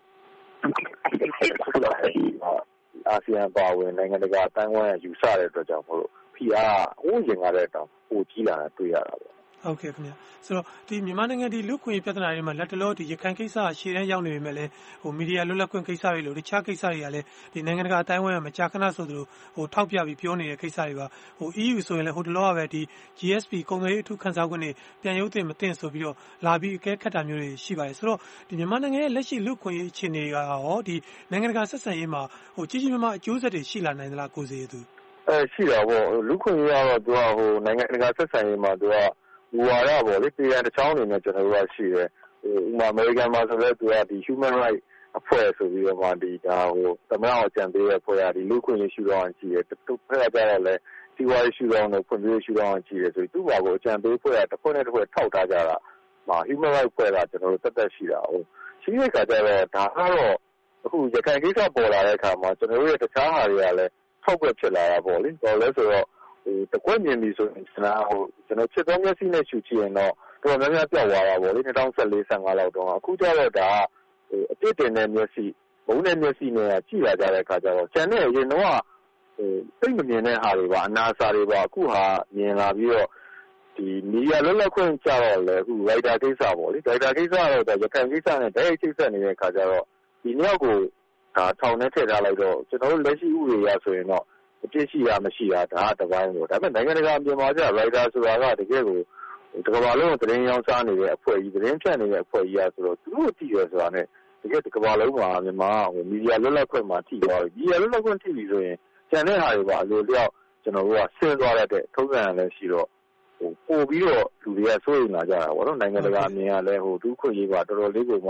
အာဆီယံပါဝင်နိုင်ငံတကာအတိုင်းအဝိုင်းယူဆတဲ့အတွက်ကြောင့်မို့လို့ဖိအားဟိုးရင်ကားတဲ့တောင်ပိုကြီးလာတာတွေ့ရတာပေါ့ဟုတ်ကဲ့ခင်ဗျာဆိုတော့ဒီမြန်မာနိုင်ငံဒီလူခွင့်ပြဿနာတွေမှာလက်တလောဒီရခိုင်ကိစ္စရှေ့တန်းရောက်နေပေမဲ့လည်းဟိုမီဒီယာလွတ်လပ်ခွင့်ကိစ္စတွေလို့တခြားကိစ္စတွေကလည်းဒီနိုင်ငံတကာအတိုင်းအဝိုင်းကမကြာခဏဆိုသလိုဟိုထောက်ပြပြီးပြောနေတဲ့ကိစ္စတွေပါဟို E U ဆိုရင်လည်းဟိုတလောကပဲဒီ G S P ကုန်သွယ်ရေးအထူးခန်းစားခွင့်တွေပြန်ရုပ်တင်မတင်ဆိုပြီးတော့လာပြီးအကဲခတ်တာမျိုးတွေရှိပါတယ်ဆိုတော့ဒီမြန်မာနိုင်ငံရဲ့လက်ရှိလူခွင့်ရေးအခြေအနေကရောဒီနိုင်ငံတကာဆက်ဆံရေးမှာဟိုကြီးကြီးမားမားအကျိုးဆက်တွေရှိလာနိုင်သလားကိုစီသူအဲရှိတာပေါ့လူခွင့်ရေးကတော့သူကဟိုနိုင်ငံတကာဆက်ဆံရေးမှာသူကဝါရပေါ့လေပြည်ရန်တစ်ချောင်းအနေနဲ့ကျွန်တော်တို့ကရှိတယ်ဟိုဥမာအမေရိကန်မှာဆိုလည်းသူကဒီ human right အဖွဲ့ဆိုပြီးတော့မှဒီဒါဟိုသမ္မတအောင်ကြံပေးတဲ့အဖွဲ့ကဒီလူခွင့်ရေးရှုထောင့်ကြည့်တယ်တူဖက်ကြတော့လည်းစီဝါရေးရှုထောင့်နဲ့ဖွံ့ဖြိုးရေးရှုထောင့်ကြည့်တယ်ဆိုပြီးသူ့ဘာကိုအကြံပေးအဖွဲ့ကတစ်ဖွဲ့နဲ့တစ်ဖွဲ့ထောက်ထားကြတာမှာ human right အဖွဲ့ကကျွန်တော်တို့တက်တက်ရှိတာဟိုရှိတဲ့ခါကျတော့ဒါကတော့အခုရခိုင်ကိစ္စပေါ်လာတဲ့အခါမှာကျွန်တော်တို့ရဲ့တခြားဟာတွေကလည်းထောက်ွက်ဖြစ်လာတာပေါ့လေတော်လဲဆိုတော့ဟိုတကွက်မြင်ပြီဆိုရင်ကျွန်တော်ဟိုကျွန်တော်ချက်သုံးမျက်စိနဲ့ရှုကြည့်ရင်တော့တော်တော်များများပြောက်သွားတာပေါ့လေ၂၀၁၄ ၁၅လောက်တော့အခုကျတော့ဒါဟိုအပြစ်တင်တဲ့မျက်စိဘုံတဲ့မျက်စိနဲ့ကြည့်လာကြတဲ့အခါကျတော့ကျန်တဲ့အရင်တော့ဟိုသိမမြင်တဲ့ဟာတွေပါအနာစာတွေပါအခုဟာမြင်လာပြီးတော့ဒီမီဒီယာလွတ်လပ်ခွင့်ကြတော့လေအခု writer ကိစ္စပေါ့လေ writer ကိစ္စတော့ဒါရခိုင်ကိစ္စနဲ့တိုက်ရိုက်ချိတ်ဆက်နေတဲ့အခါကျတော့ဒီမြောက်ကိုဒါထောင်ထဲထည့်ထားလိုက်တော့ကျွန်တော်တို့လက်ရှိဥပဒေရဆိုရင်တော့အပြစ်ရှိတာမရှိတာဒါကတပိုင်းပေါ့ဒါပေမဲ့နိုင်ငံတကာအပြင်မှာကျ writer ဆိုတာကတကယ်ကိုတကမ္ဘာလုံးကိုသတင်းရောင်းစားနေတဲ့အဖွဲ့ကြီးသတင်းဖြန့်နေတဲ့အဖွဲ့ကြီးอ่ะဆိုတော့သူတို့သိရဆိုတာနဲ့တကယ်တကမ္ဘာလုံးမှာမြန်မာဟိုမီဒီယာလွတ်လပ်ခွင့်မှာထိသွားပြီမီဒီယာလွတ်လပ်ခွင့်ထိပြီဆိုရင်ကျန်တဲ့ဟာတွေပါအလိုလျောက်ကျွန်တော်တို့ကဆင်းသွားတဲ့ထုံးစံလည်းရှိတော့ဟိုပို့ပြီးတော့လူတွေကစိုးရိမ်လာကြတာပေါ့နော်နိုင်ငံတကာအမြင်ကလည်းဟိုဒုခွင့်ရေးပါတော်တော်လေးကိုမှ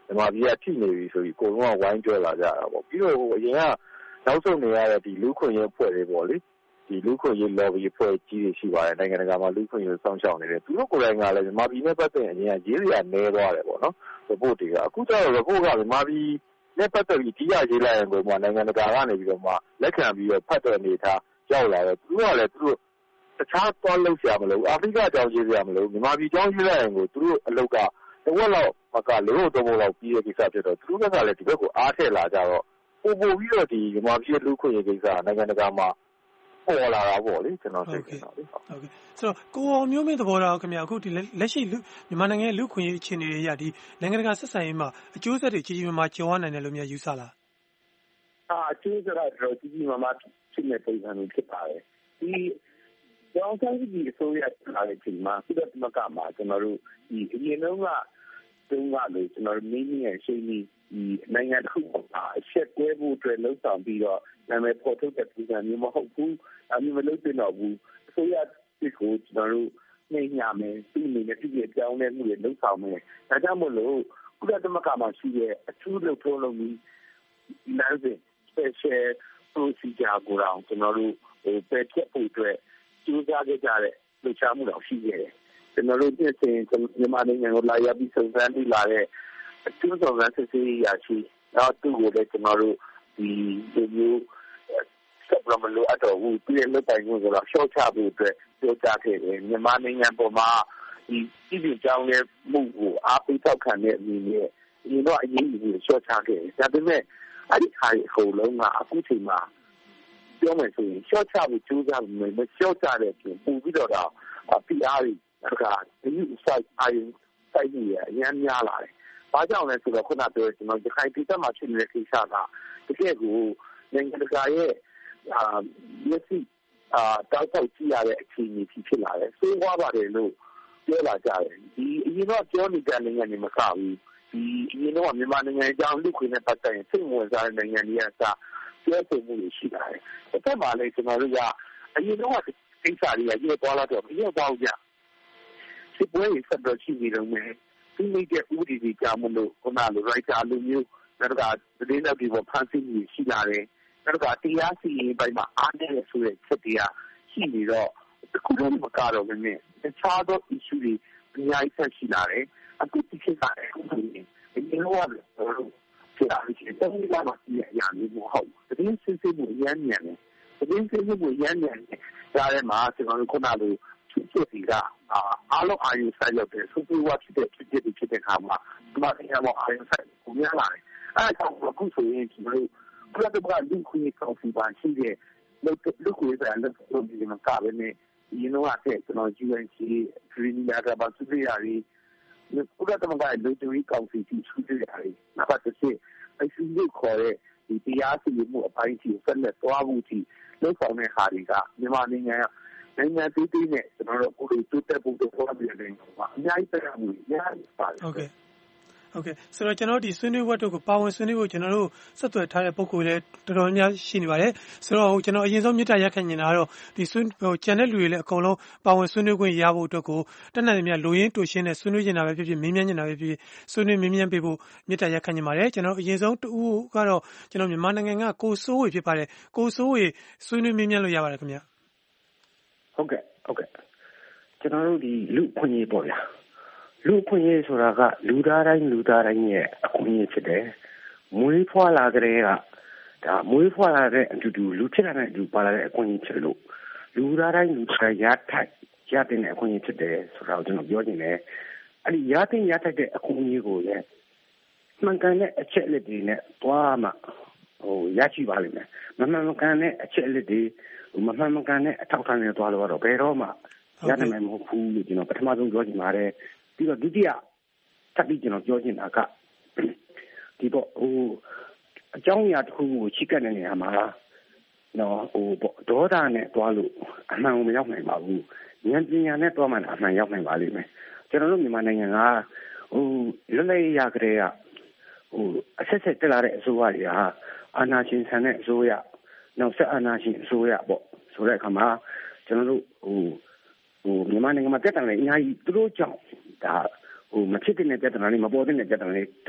မြန်မာပြည်ကထိနေပြီဆိုပြီးအကုန်လုံးကဝိုင်းပြောလာကြတာပေါ့ပြီးတော့အရင်ကနောက်ဆုံးနေရတဲ့ဒီလူခွင့်ရေးအဖွဲ့တွေပေါ့လေဒီလူခွင့်ရေး lobby အဖွဲ့ကြီးတွေရှိပါတယ်နိုင်ငံတကာမှာလူခွင့်ရေးစောင့်ရှောက်နေတယ်သူတို့ကိုယ်တိုင်ကလည်းမြန်မာပြည်နဲ့ပတ်သက်ရင်အရင်ကရေးစရာနဲသွားတယ်ပေါ့နော် report တွေကအခုကျတော့ report ကမြန်မာပြည်နဲ့ပတ်သက်ပြီးကြီးရရေးလိုက်ရင်ကိုမှနိုင်ငံတကာကနေပြီးတော့မှလက်ခံပြီးတော့ဖတ်တဲ့အနေထားရောက်လာတယ်သူကလည်းသူတို့တခြားသွားလို့ဆရာမလို့အာဖရိကအကြောင်းရေးဆရာမလို့မြန်မာပြည်ကြောင်းရေးလိုက်ရင်ကိုသူတို့အလုပ်ကတဝက်လောက်မကလေးတို့တော့ဘုံလောက်ပြီးတဲ့ကိစ္စဖြစ်တော့သူတို့ကလည်းဒီဘက်ကိုအားထည့်လာကြတော့ပို့ပို့ပြီးတော့ဒီမြန်မာပြည်လူခွင့်ရေးကိစ္စနိုင်ငံတကာမှာပေါ်လာတာပေါ့လေကျွန်တော်သိနေတာလေဟုတ်ကဲ့ဆိုတော့ကိုအောင်မျိုးမင်းသဘောထားခင်ဗျာအခုဒီလက်ရှိမြန်မာနိုင်ငံရဲ့လူခွင့်ရေးအခြေအနေတွေရဒီနိုင်ငံတကာဆက်ဆံရေးမှာအကျိုးဆက်တွေကြီးကြီးမားမားကြုံရနိုင်တယ်လို့များယူဆလားအာအကျိုးဆက်တော့ကြီးကြီးမားမားဖြစ်နေပုံစံမျိုးဖြစ်ပါတယ်ဒီကျောင်းသားကြီးအစိုးရလာတဲ့ချိန်မှာကုလသမဂ္ဂမှာကျွန်တော်တို့ဒီအရင်တုန်းကတုန်းကလို့ကျွန်တော်တို့မင်းကြီးရဲ့ရှင်းပြီးဒီနိုင်ငံတစ်ခုမှာအချက်ကွဲဖို့အတွက်လှုံ့ဆော်ပြီးတော့နာမည်ပေါ်ထုတ်တဲ့ပုံစံမျိုးမဟုတ်ဘူးအမျိုးမလုပ်တင်တော့ဘူးအစိုးရတစ်ကိုကျွန်တော်တို့နေညာမယ်သူ့အနေနဲ့ပြည်ပြောင်းလဲမှုတွေလှုံ့ဆော်မယ်ဒါကြောင့်မို့လို့ကုလသမဂ္ဂမှာရှိတဲ့အထူးလုပ်ထုံးလုပ်ပြီးနားစဉ် special procedure ကိုတော့ကျွန်တော်တို့ဟိုပဲဖြတ်ဖို့အတွက်ကြိုးစားကြတဲ့လှုပ်ရှားမှုတော့ရှိခဲ့တယ်ကျွန်တော်တို့ပြည်စင်မြန်မာနိုင်ငံကိုလာရောက်ပြီးစုံစမ်းပြီးလာတဲ့အထူးစုံစမ်းစစ်ဆေးရရှိတော့သူ့ကိုလည်းကျွန်တော်တို့ဒီဒီမျိုးဆက်ပြီးမလို့အတော့ဘူးပြည်လက်ပိုင်ကိုဆိုတော့ရှော့ချဖို့အတွက်ပြောကြားခဲ့တယ်မြန်မာနိုင်ငံပေါ်မှာဒီပြည်ကြောင်းရဲ့မှုကိုအားပေးထောက်ခံတဲ့အနေနဲ့ဒီတော့အရေးကြီးကိုရှော့ချခဲ့တယ်ဒါပေမဲ့အဲ့ဒီခါရီအကုန်လုံးကအခုချိန်မှာပြောမယ်ဆိုရင်ရှော့ချဖို့ကြိုးစားမယ်မရှော့ချတဲ့ပြင်ပူပြီးတော့တော့ ပီ အာร์ ကဒီ site အရင် site ကြီးအများများလာတယ်။ဘာကြောင့်လဲဆိုတော့ခုနပြောကျွန်တော်ဒီခိုင်ပြည်သက်မှာဖြစ်နေတဲ့ကိစ္စကတကယ်ကိုနိုင်ငံတကာရဲ့အာမျက်စိအာတောက်တောက်ကြည့်ရတဲ့အခြေအနေဖြစ်လာတယ်။ဆိုးွားပါတယ်လို့ပြောလာကြတယ်။ဒီအရင်တော့ပြောနေတဲ့နိုင်ငံတွေမကဘူး။ဒီအရင်တော့မြန်မာနိုင်ငံအကြောင်းလူခွေနဲ့ပတ်သက်ရင်စိတ်ဝင်စားတဲ့နိုင်ငံတွေကစပြောဆိုမှုရှိလာတယ်။တစ်ဖက်မှာလည်းကျွန်တော်တို့ကအရင်တော့ကိစ္စတွေကရေပေါ်လာတော့မရေပေါ်ကြ။ဒီပွဲတွေဆက်တော့ရှိနေတော့မယ်။ဒီနေ့ကဥပဒေကြီးကြောင့်မလို့ခုနလို writer လိုမျိုးနောက်ကသတင်းတွေပေါ်ဖန်ဆီးမှုရှိလာတယ်။နောက်ကတရားစီရင်ပိုင်းမှာအားနည်းရဆိုတဲ့ချက်တွေကရှိနေတော့အခုတော့မကတော့မင်းတခြားသော issue တွေအများကြီးဆက်ရှိလာတယ်။အခုဒီကိစ္စတွေအခုဒီလိုတော့ဆရာကြီးတောင်းလာမှပြရမယ်မဟုတ်ဘူး။ဒီစစ်စစ်ကိုရမ်းမြန်တယ်။ဒီစစ်စစ်ကိုရမ်းမြန်တယ်။ဒါလည်းမှာကျွန်တော်တို့ခုနလိုဖြစ်ဖြစ်ဒီကအားလုံးအာရုံစိုက်ရောက်တဲ့စူပူဝါဖြစ်တဲ့ဖြစ်ဖြစ်ဖြစ်တဲ့ခါမှာဒီမှာတရားမအာရုံစိုက်ကိုများလာတယ်။အဲဒါကြောင့်အခုဆိုရင်ကျွန်တော်တို့ဘယ်တော့မှလူခွင့်ကောင်စီပါရှိတဲ့လူခွင့်ဆိုင်တဲ့လူတွေမှာကပဲနဲ့ဒီလိုအပ်တဲ့ကျွန်တော် ယူ အန် စီ Green Naga ပါစုရည်ဒီဘယ်တော့မှလူတွေကောင်စီတီစုရည်နောက်ပတ်သက်အစီအစဉ်ခေါ်တဲ့ဒီတရားစီရင်မှုအပိုင်းကြီးဆက်လက်သွားမှုကြီးလောက်ဆောင်တဲ့ဟာတွေကမြန်မာနိုင်ငံနိုင်ငံတည်တည်နဲ့ကျွန်တော်တို့ကိုယ်တိုးတက်ဖို့တော့ပြောပြနေတယ်ပါအများကြီးတက်မှုအများကြီးပါတယ်ဟုတ်ကဲ့ဟုတ်ကဲ့ဆိုတော့ကျွန်တော်ဒီဆွေးနွေးပွဲတို့ကိုပါဝင်ဆွေးနွေးဖို့ကျွန်တော်တို့ဆက်သွယ်ထားတဲ့ပုံကိုယ်လည်းတော်တော်များရှိနေပါတယ်ဆိုတော့ကျွန်တော်အရင်ဆုံးမြစ်တာရက်ခံနေတာကတော့ဒီဆွေးဟိုကျန်တဲ့လူတွေလည်းအကုန်လုံးပါဝင်ဆွေးနွေးခွင့်ရဖို့အတွက်ကိုတက်နိုင်သမျှလူရင်းတူရှင်းနဲ့ဆွေးနွေးနေတာပဲဖြစ်ဖြစ်မင်းမြန်းနေတာပဲဖြစ်ဖြစ်ဆွေးနွေးမင်းမြန်းပေးဖို့မြစ်တာရက်ခံနေပါတယ်ကျွန်တော်အရင်ဆုံးတူကတော့ကျွန်တော်မြန်မာနိုင်ငံကကိုစိုးဝေဖြစ်ပါတယ်ကိုစိုးဝေဆွေးနွေးမင်းမြန်းလို့ရပါတယ်ခင်ဗျဟုတ်ကဲ့ဟုတ်ကဲ့ကျွန်တော်တို့ဒီလူခွင့်ရေးပေါ့ဗျာလူခွင့်ရေးဆိုတာကလူသားတိုင်းလူသားတိုင်းရဲ့အခွင့်အရေးဖြစ်တယ်မွေးဖွားလာကြတဲ့ကဒါမွေးဖွားလာတဲ့အတူတူလူဖြစ်လာတဲ့အတူပါလာတဲ့အခွင့်အရေးဖြစ်လို့လူသားတိုင်းလူသားရထိုက်ရတဲ့အခွင့်အရေးဖြစ်တယ်ဆိုတာကိုကျွန်တော်ပြောချင်တယ်အဲ့ဒီရတဲ့ရထိုက်တဲ့အခွင့်အရေးကိုလည်းမှန်ကန်တဲ့အချက်အလက်တွေနဲ့တွားမှဟိုရရှိပါလိမ့်မယ်မမှန်မကန်တဲ့အချက်အလက်တွေမမှန်မကန်တဲ့အထောက်အထားတွေတွားလို့တော့ဘယ်တော့မှရနိုင်မှာမဟုတ်ဘူးလို့ကျွန်တော်ပထမဆုံးပြောချင်ပါတယ်ပြီးတော့ဒုတိယထပ်ပြီးကျွန်တော်ပြောချင်တာကဒီပေါ့ဟိုအကြောင်းအရာတစ်ခုကိုချိကပ်နေနေရမှာနော်ဟိုပေါ့ဒေါသနဲ့တွားလို့အမှန်ကိုမရောက်နိုင်ပါဘူးဉာဏ်ပညာနဲ့တွားမှအမှန်ရောက်နိုင်ပါလိမ့်မယ်ကျွန်တော်တို့မြန်မာနိုင်ငံကဟိုလွတ်လပ်ရေးရကြတဲ့ကဟိုအဆက်ဆက်တက်လာတဲ့အစိုးရတွေဟာအာဏာရှင်ဆန်တဲ့အစိုးရနောက်ဆက်အာဏာရှင်အစိုးရပေါ့ဆိုတဲ့အခါမှာကျွန်တော်တို့ဟိုဟိုမြန်မာနိုင်ငံမှာတက်တယ်လည်းအများကြီးသူတို့ကြောင့်ဒါဟိုမဖြစ်တဲ့ပြဿနာတွေမပေါ်တဲ့ပြဿနာတွေတခု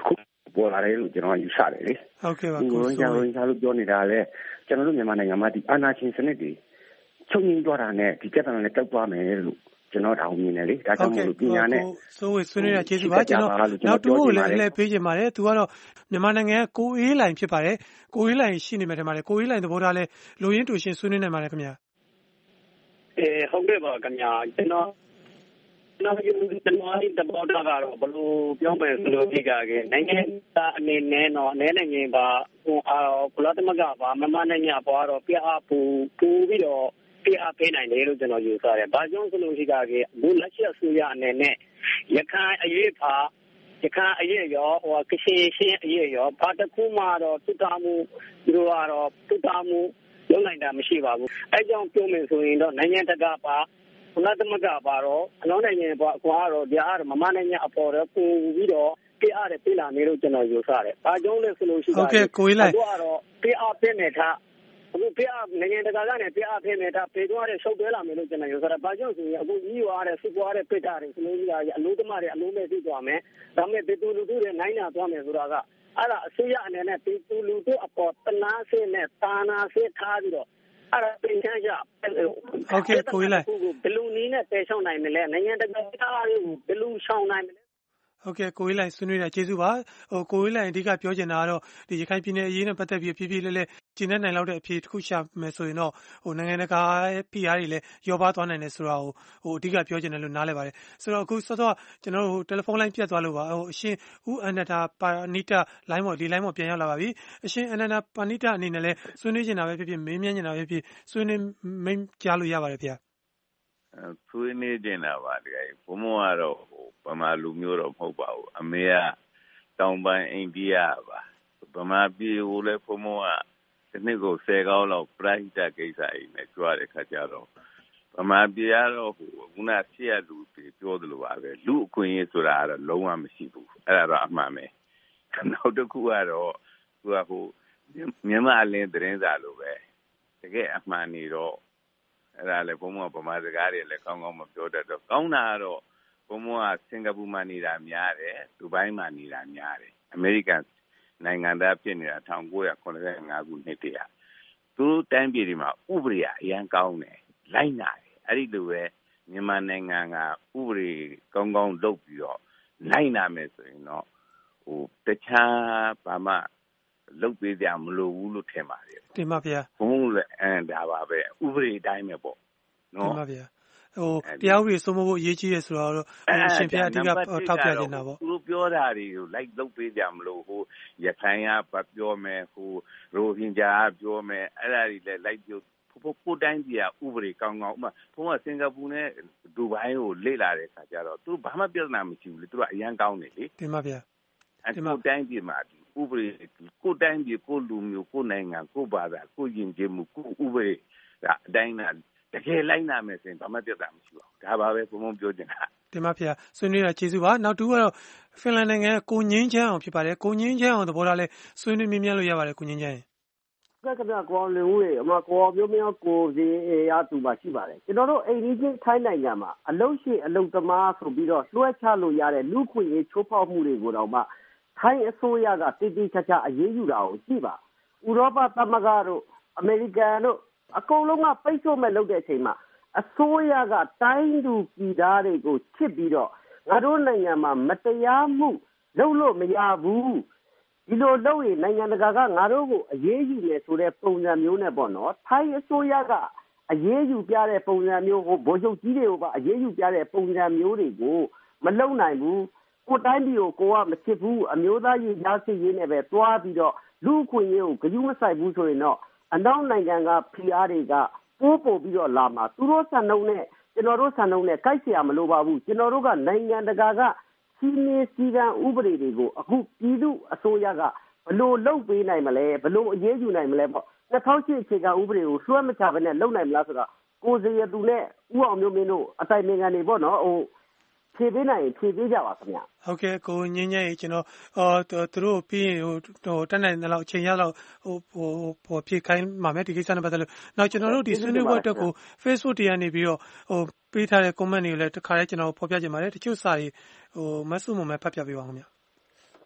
ပေါ်လာတယ်လို့ကျွန်တော်ယူဆတယ်လေဟုတ်ကဲ့ပါကိုကိုရိုစိုးဂျာဝေရိုဂျာလို့ပြောနေတာလေကျွန်တော်တို့မြန်မာနိုင်ငံမှာဒီအာဏာရှင်စနစ်တွေချုပ်ငြိမ်းသွားတာနဲ့ဒီပြဿနာနဲ့တောက်သွားမယ်လို့ကျွန်တော်တောင်းမြင်တယ်လေဒါကြောင့်မို့လို့ပညာနဲ့စိုးဝေဆွေးနွေးတာကျေးဇူးပါကျွန်တော်နောက်တူကိုလည်းအလဲပေးချင်ပါတယ်သူကတော့မြန်မာနိုင်ငံကကိုအေးလိုင်ဖြစ်ပါတယ်ကိုအေးလိုင်ရှိနေမယ်ထင်ပါတယ်ကိုအေးလိုင်သဘောထားလဲလူရင်းတူရှင်ဆွေးနွေးနိုင်ပါတယ်ခင်ဗျာအဲဟုတ်ကဲ့ပါခင်ဗျာကျွန်တော်ကျွန်တော်ကျွန်တော်ဒီတဘောတာကတော့ဘလို့ပြောမယ်ဆိုလို့ဒီကကနိုင်ငံသားအနေနဲ့တော့အနေနဲ့ငင်ပါဟိုအာဘလတ်မကပါမမနိုင်ငံပေါ်တော့ပြအားပူပူပြီးတော့ပြအားပေးနိုင်တယ်လို့ကျွန်တော်ယူဆတယ်။ဘာကြောင့်ဆိုလို့ဒီကကဘုလက်ရှိအစိုးရအနေနဲ့ရခိုင်အရေးပါရခိုင်အရေးရောဟိုကချင်ရှင်းအရေးရောဘာတစ်ခုမှတော့တုတာမှုသူတို့ကတော့တုတာမှုလုံးနိုင်တာမရှိပါဘူး။အဲကြောင့်ပြောမယ်ဆိုရင်တော့နိုင်ငံတကာပါဘုရားသမဂ္ဂပါတော့အလုံးနိုင်ငံပေါ်အကွာတော့ဒီအားမမနိုင်ငံအပေါ်တော့ပူပြီးတော့ပြအားတယ်ပြလာနေလို့ကျွန်တော်ယူဆတယ်။ဘာကြောင့်လဲဆိုလို့ရှိတာဟုတ်ကဲ့ကိုကြီးလိုက်တော့ပြအားပြနေထားအခုပြအားနိုင်ငံတကာကနေပြအားပြနေတာပေသွားတဲ့ရှုပ်သွဲလာမယ်လို့ကျွန်တော်ယူဆတယ်။ဘာကြောင့်ဆိုရင်အခုကြီးရွာတဲ့စုပွားတဲ့ပိတ်တာတွေဆိုလို့ရှိတာအလို့သမားတွေအလို့မဲ့သိသွားမယ်။ဒါမဲ့ပေတူလူတို့တွေနိုင်နာသွားမယ်ဆိုတာကအဲ့ဒါအစိုးရအနေနဲ့ပေတူလူတို့အပေါ်တနာစေနဲ့တာနာစေထားပြီးတော့အဲ့ဒါပြင်ချမ်းကြဟုတ်ကဲ့ကိုကြီးလိုက်ဘယ်လိုနည်းနဲ့ပယ်ရှောင်နိုင်မလဲနိုင်ငံတကာအားတွေကိုဘယ်လိုရှောင်နိုင်မလဲဟုတ်ကဲ့ကိုကြီးလိုက်ဆွေးနွေးတာကျေးဇူးပါဟိုကိုကြီးလိုက်အဓိကပြောချင်တာကတော့ဒီရခိုင်ပြည်နယ်အရေးနဲ့ပတ်သက်ပြီးဖြည်းဖြည်းလေးလေးကျင်းနေနိုင်လောက်တဲ့အဖြေတစ်ခုရှာမယ်ဆိုရင်တော့ဟိုနိုင်ငံတကာဖိအားတွေလည်းရောပါသွားနိုင်တယ်ဆိုတာကိုဟိုအဓိကပြောချင်တယ်လို့နားလည်ပါတယ်ဆိုတော့အခုစောစောကျွန်တော်တို့တယ်လီဖုန်းလိုင်းပြတ်သွားလို့ပါဟိုအရှင်ဦးအနန္ဒာပါနိတာလိုင်းပေါ်ဒီလိုင်းပေါ်ပြန်ရောက်လာပါပြီအရှင်အနန္ဒာပါနိတာအနေနဲ့လည်းဆွေးနွေးချင်တာပဲဖြစ်ဖြစ်မေးမြန်းချင်တာပဲဖြစ်ဆွေးနွေးမိတ်ကြားလို့ရပါတယ်ဗျာဆွေးနွေးနေတာပါတကယ်ဘုံမကတော့ဟိုဗမာလူမျိုးတော့မဟုတ်ပါဘူးအမေကတောင်ပိုင်းအိန္ဒိယပါဗမာပြည်ကိုလည်းဘုံမကဒီနှစ်ကိုဆယ်ကောင်းလောက်ပရိုက်တာကိစ္စအိမ်နဲ့ကြွားတဲ့ခါကျတော့ဗမာပြည်ကတော့ဟိုခုနဆရာလူပြောသလိုပါပဲလူအခွင့်အရေးဆိုတာကတော့လုံးဝမရှိဘူးအဲ့ဒါတော့အမှန်ပဲနောက်တစ်ခုကတော့သူကဟိုမြန်မာအလင်းသတင်းစာလိုပဲတကယ်အမှန်နေတော့အဲ့ဒါလည်းဘုံမဗမာစကားတွေလည်းကောင်းကောင်းမပြောတတ်တော့ကောင်းတာကတော့ဘုံမကစင်ကာပူမှာနေတာများတယ်ဒူဘိုင်းမှာနေတာများတယ်အမေရိကန်နိုင်ငံသားဖြစ်နေတာ၁၉၇၅ခုနှစ်တည်းอ่ะသူတို့တိုင်းပြည်တွေမှာဥပဒေအရန်ကောင်းတယ်လိုက်နာတယ်အဲ့ဒီလိုပဲမြန်မာနိုင်ငံကဥပဒေကောင်းကောင်းလုပ်ပြီးတော့လိုက်နာမယ်ဆိုရင်တော့ဟိုတခြားဘာမှလုပ်ပေးကြမလို့ဘူးလို့ထင်ပါတယ်တင်ပါဗျာဘုံလည်းအဲဒါပါပဲဥပဒေတိုင်းပဲပေါ့နော်တင်ပါဗျာဟိုတရားဥပဒေစိုးမိုးဖို့အရေးကြီးတယ်ဆိုတော့အရှင်ပြအဓိကထောက်ပြနေတာပေါ့သူတို့ပြောတာတွေကိုလိုက်လုပ်ပေးကြမလို့ဟိုရခိုင်ကပြောမယ်ဟိုရိုဟင်ဂျာကပြောမယ်အဲ့ဒါတွေလည်းလိုက်ပြောဖို့ကိုတိုင်းပြည်ကဥပဒေကောင်းကောင်းဥပမာဘုံကစင်ကာပူနဲ့ဒူဘိုင်းကိုလေ့လာတဲ့အခါကျတော့သူဘာမှပြဿနာမရှိဘူးလေသူကအရန်ကောင်းတယ်လေတင်ပါဗျာအဲ့ဒီတိုင်းပြည်မှာဥပဒေကိုတိုင်းပြည်ကိုလူမျိုးကိုနိုင်ငံကိုဘာသာကိုယဉ်ကျေးမှုကိုဥပဒေအတိုင်းနာတကယ်လိုက်နာမယ်ဆိုရင်ဘာမှပြဿနာမရှိပါဘူးဒါပါပဲဘုံဘုံပြောချင်တာတင်ပါဗျာဆွေးနွေးတာကျေးဇူးပါနောက်တူကတော့ဖင်လန်နိုင်ငံကိုငင်းချမ်းအောင်ဖြစ်ပါတယ်ကိုငင်းချမ်းအောင်သဘောထားလဲဆွေးနွေးမြင်းမြန်းလို့ရပါတယ်ကိုငင်းချမ်းကဲကဗျာကိုလင်ဦးရေအမကိုပြောမင်းကိုစီအေရတူပါရှိပါတယ်ကျွန်တော်တို့အိမ်ကြီးချင်းထိုင်းနိုင်ငံမှာအလုတ်ရှိအလုတ်သမားဆိုပြီးတော့လွှဲချလို့ရတဲ့လူခွင့်ရေးချိုးဖောက်မှုတွေကိုတော့မှထိုင်းအစိုးရကတည်တည်ချာချာအရေးယူတာကိုရှိပါဥရောပသမဂ္ဂတို့အမေရိကန်တို့အကုန်လုံးကပိတ်ဆို့မဲ့လုပ်တဲ့အချိန်မှာအစိုးရကတိုင်းသူပြည်သားတွေကိုချစ်ပြီးတော့ငါတို့နိုင်ငံမှာမတရားမှုလုပ်လို့မရဘူးဒီလိုလုပ်ရင်နိုင်ငံတကာကငါတို့ကိုအရေးယူမယ်ဆိုတဲ့ပုံစံမျိုးနဲ့ပေါ့နော်ထိုင်းအစိုးရကအရေးယူပြတဲ့ပုံစံမျိုးကိုဗိုလ်ချုပ်ကြီးတွေကိုပါအရေးယူပြတဲ့ပုံစံမျိုးတွေကိုမလုပ်နိုင်ဘူးကိုတိုင်းပြည်ကိုကိုကမချစ်ဘူးအမျိုးသားရေးရားစစ်ရေးနဲ့ပဲတွားပြီးတော့လူခွင့်ရေးကိုဂရုမစိုက်ဘူးဆိုရင်တော့အနောက်နိုင်ငံကဖိအားတွေကပိုးပို့ပြီးတော့လာမှာသူတို့စံနှုန်းနဲ့ကျွန်တော်တို့စံနှုန်းနဲ့ကိုက်เสียမလိုပါဘူးကျွန်တော်တို့ကနိုင်ငံတကာကစီမင်းစည်းကမ်းဥပဒေတွေကိုအခုပြည်သူအစိုးရကဘလို့လုပ်ပေးနိုင်မလဲဘလို့အရေးယူနိုင်မလဲပေါ့၂၀၀၈အခြေခံဥပဒေကိုလွှဲမချဘဲနဲ့လုပ်နိုင်မလားဆိုတော့ကိုစရသူနဲ့ဥအောင်မျိုးမင်းတို့အတိုင်ပင်ခံတွေပေါ့နော်ဟိုဖြည့်ပေးနိုင်ဖြည့်ပေးကြပါခင်ဗျဟုတ်ကဲ့ကိုငင်းငယ်ကျွန်တော်အော်သူတို့ပြီးရင်ဟိုဟိုတက်နိုင်တဲ့လောက်အချိန်ရလောက်ဟိုဟိုဟိုဖြည့်ခိုင်းမှာမယ်ဒီကိစ္စနဲ့ပတ်သက်လို့နောက်ကျွန်တော်တို့ဒီဆွေးနွေးပွဲအတွက်ကို Facebook တရားနေပြီးတော့ဟိုပေးထားတဲ့ comment တွေကိုလည်းတခါတည်းကျွန်တော်ဖော်ပြချင်ပါတယ်တချို့စာတွေဟိုမဆုမမဲဖတ်ပြပေးပါဦးခင်ဗျ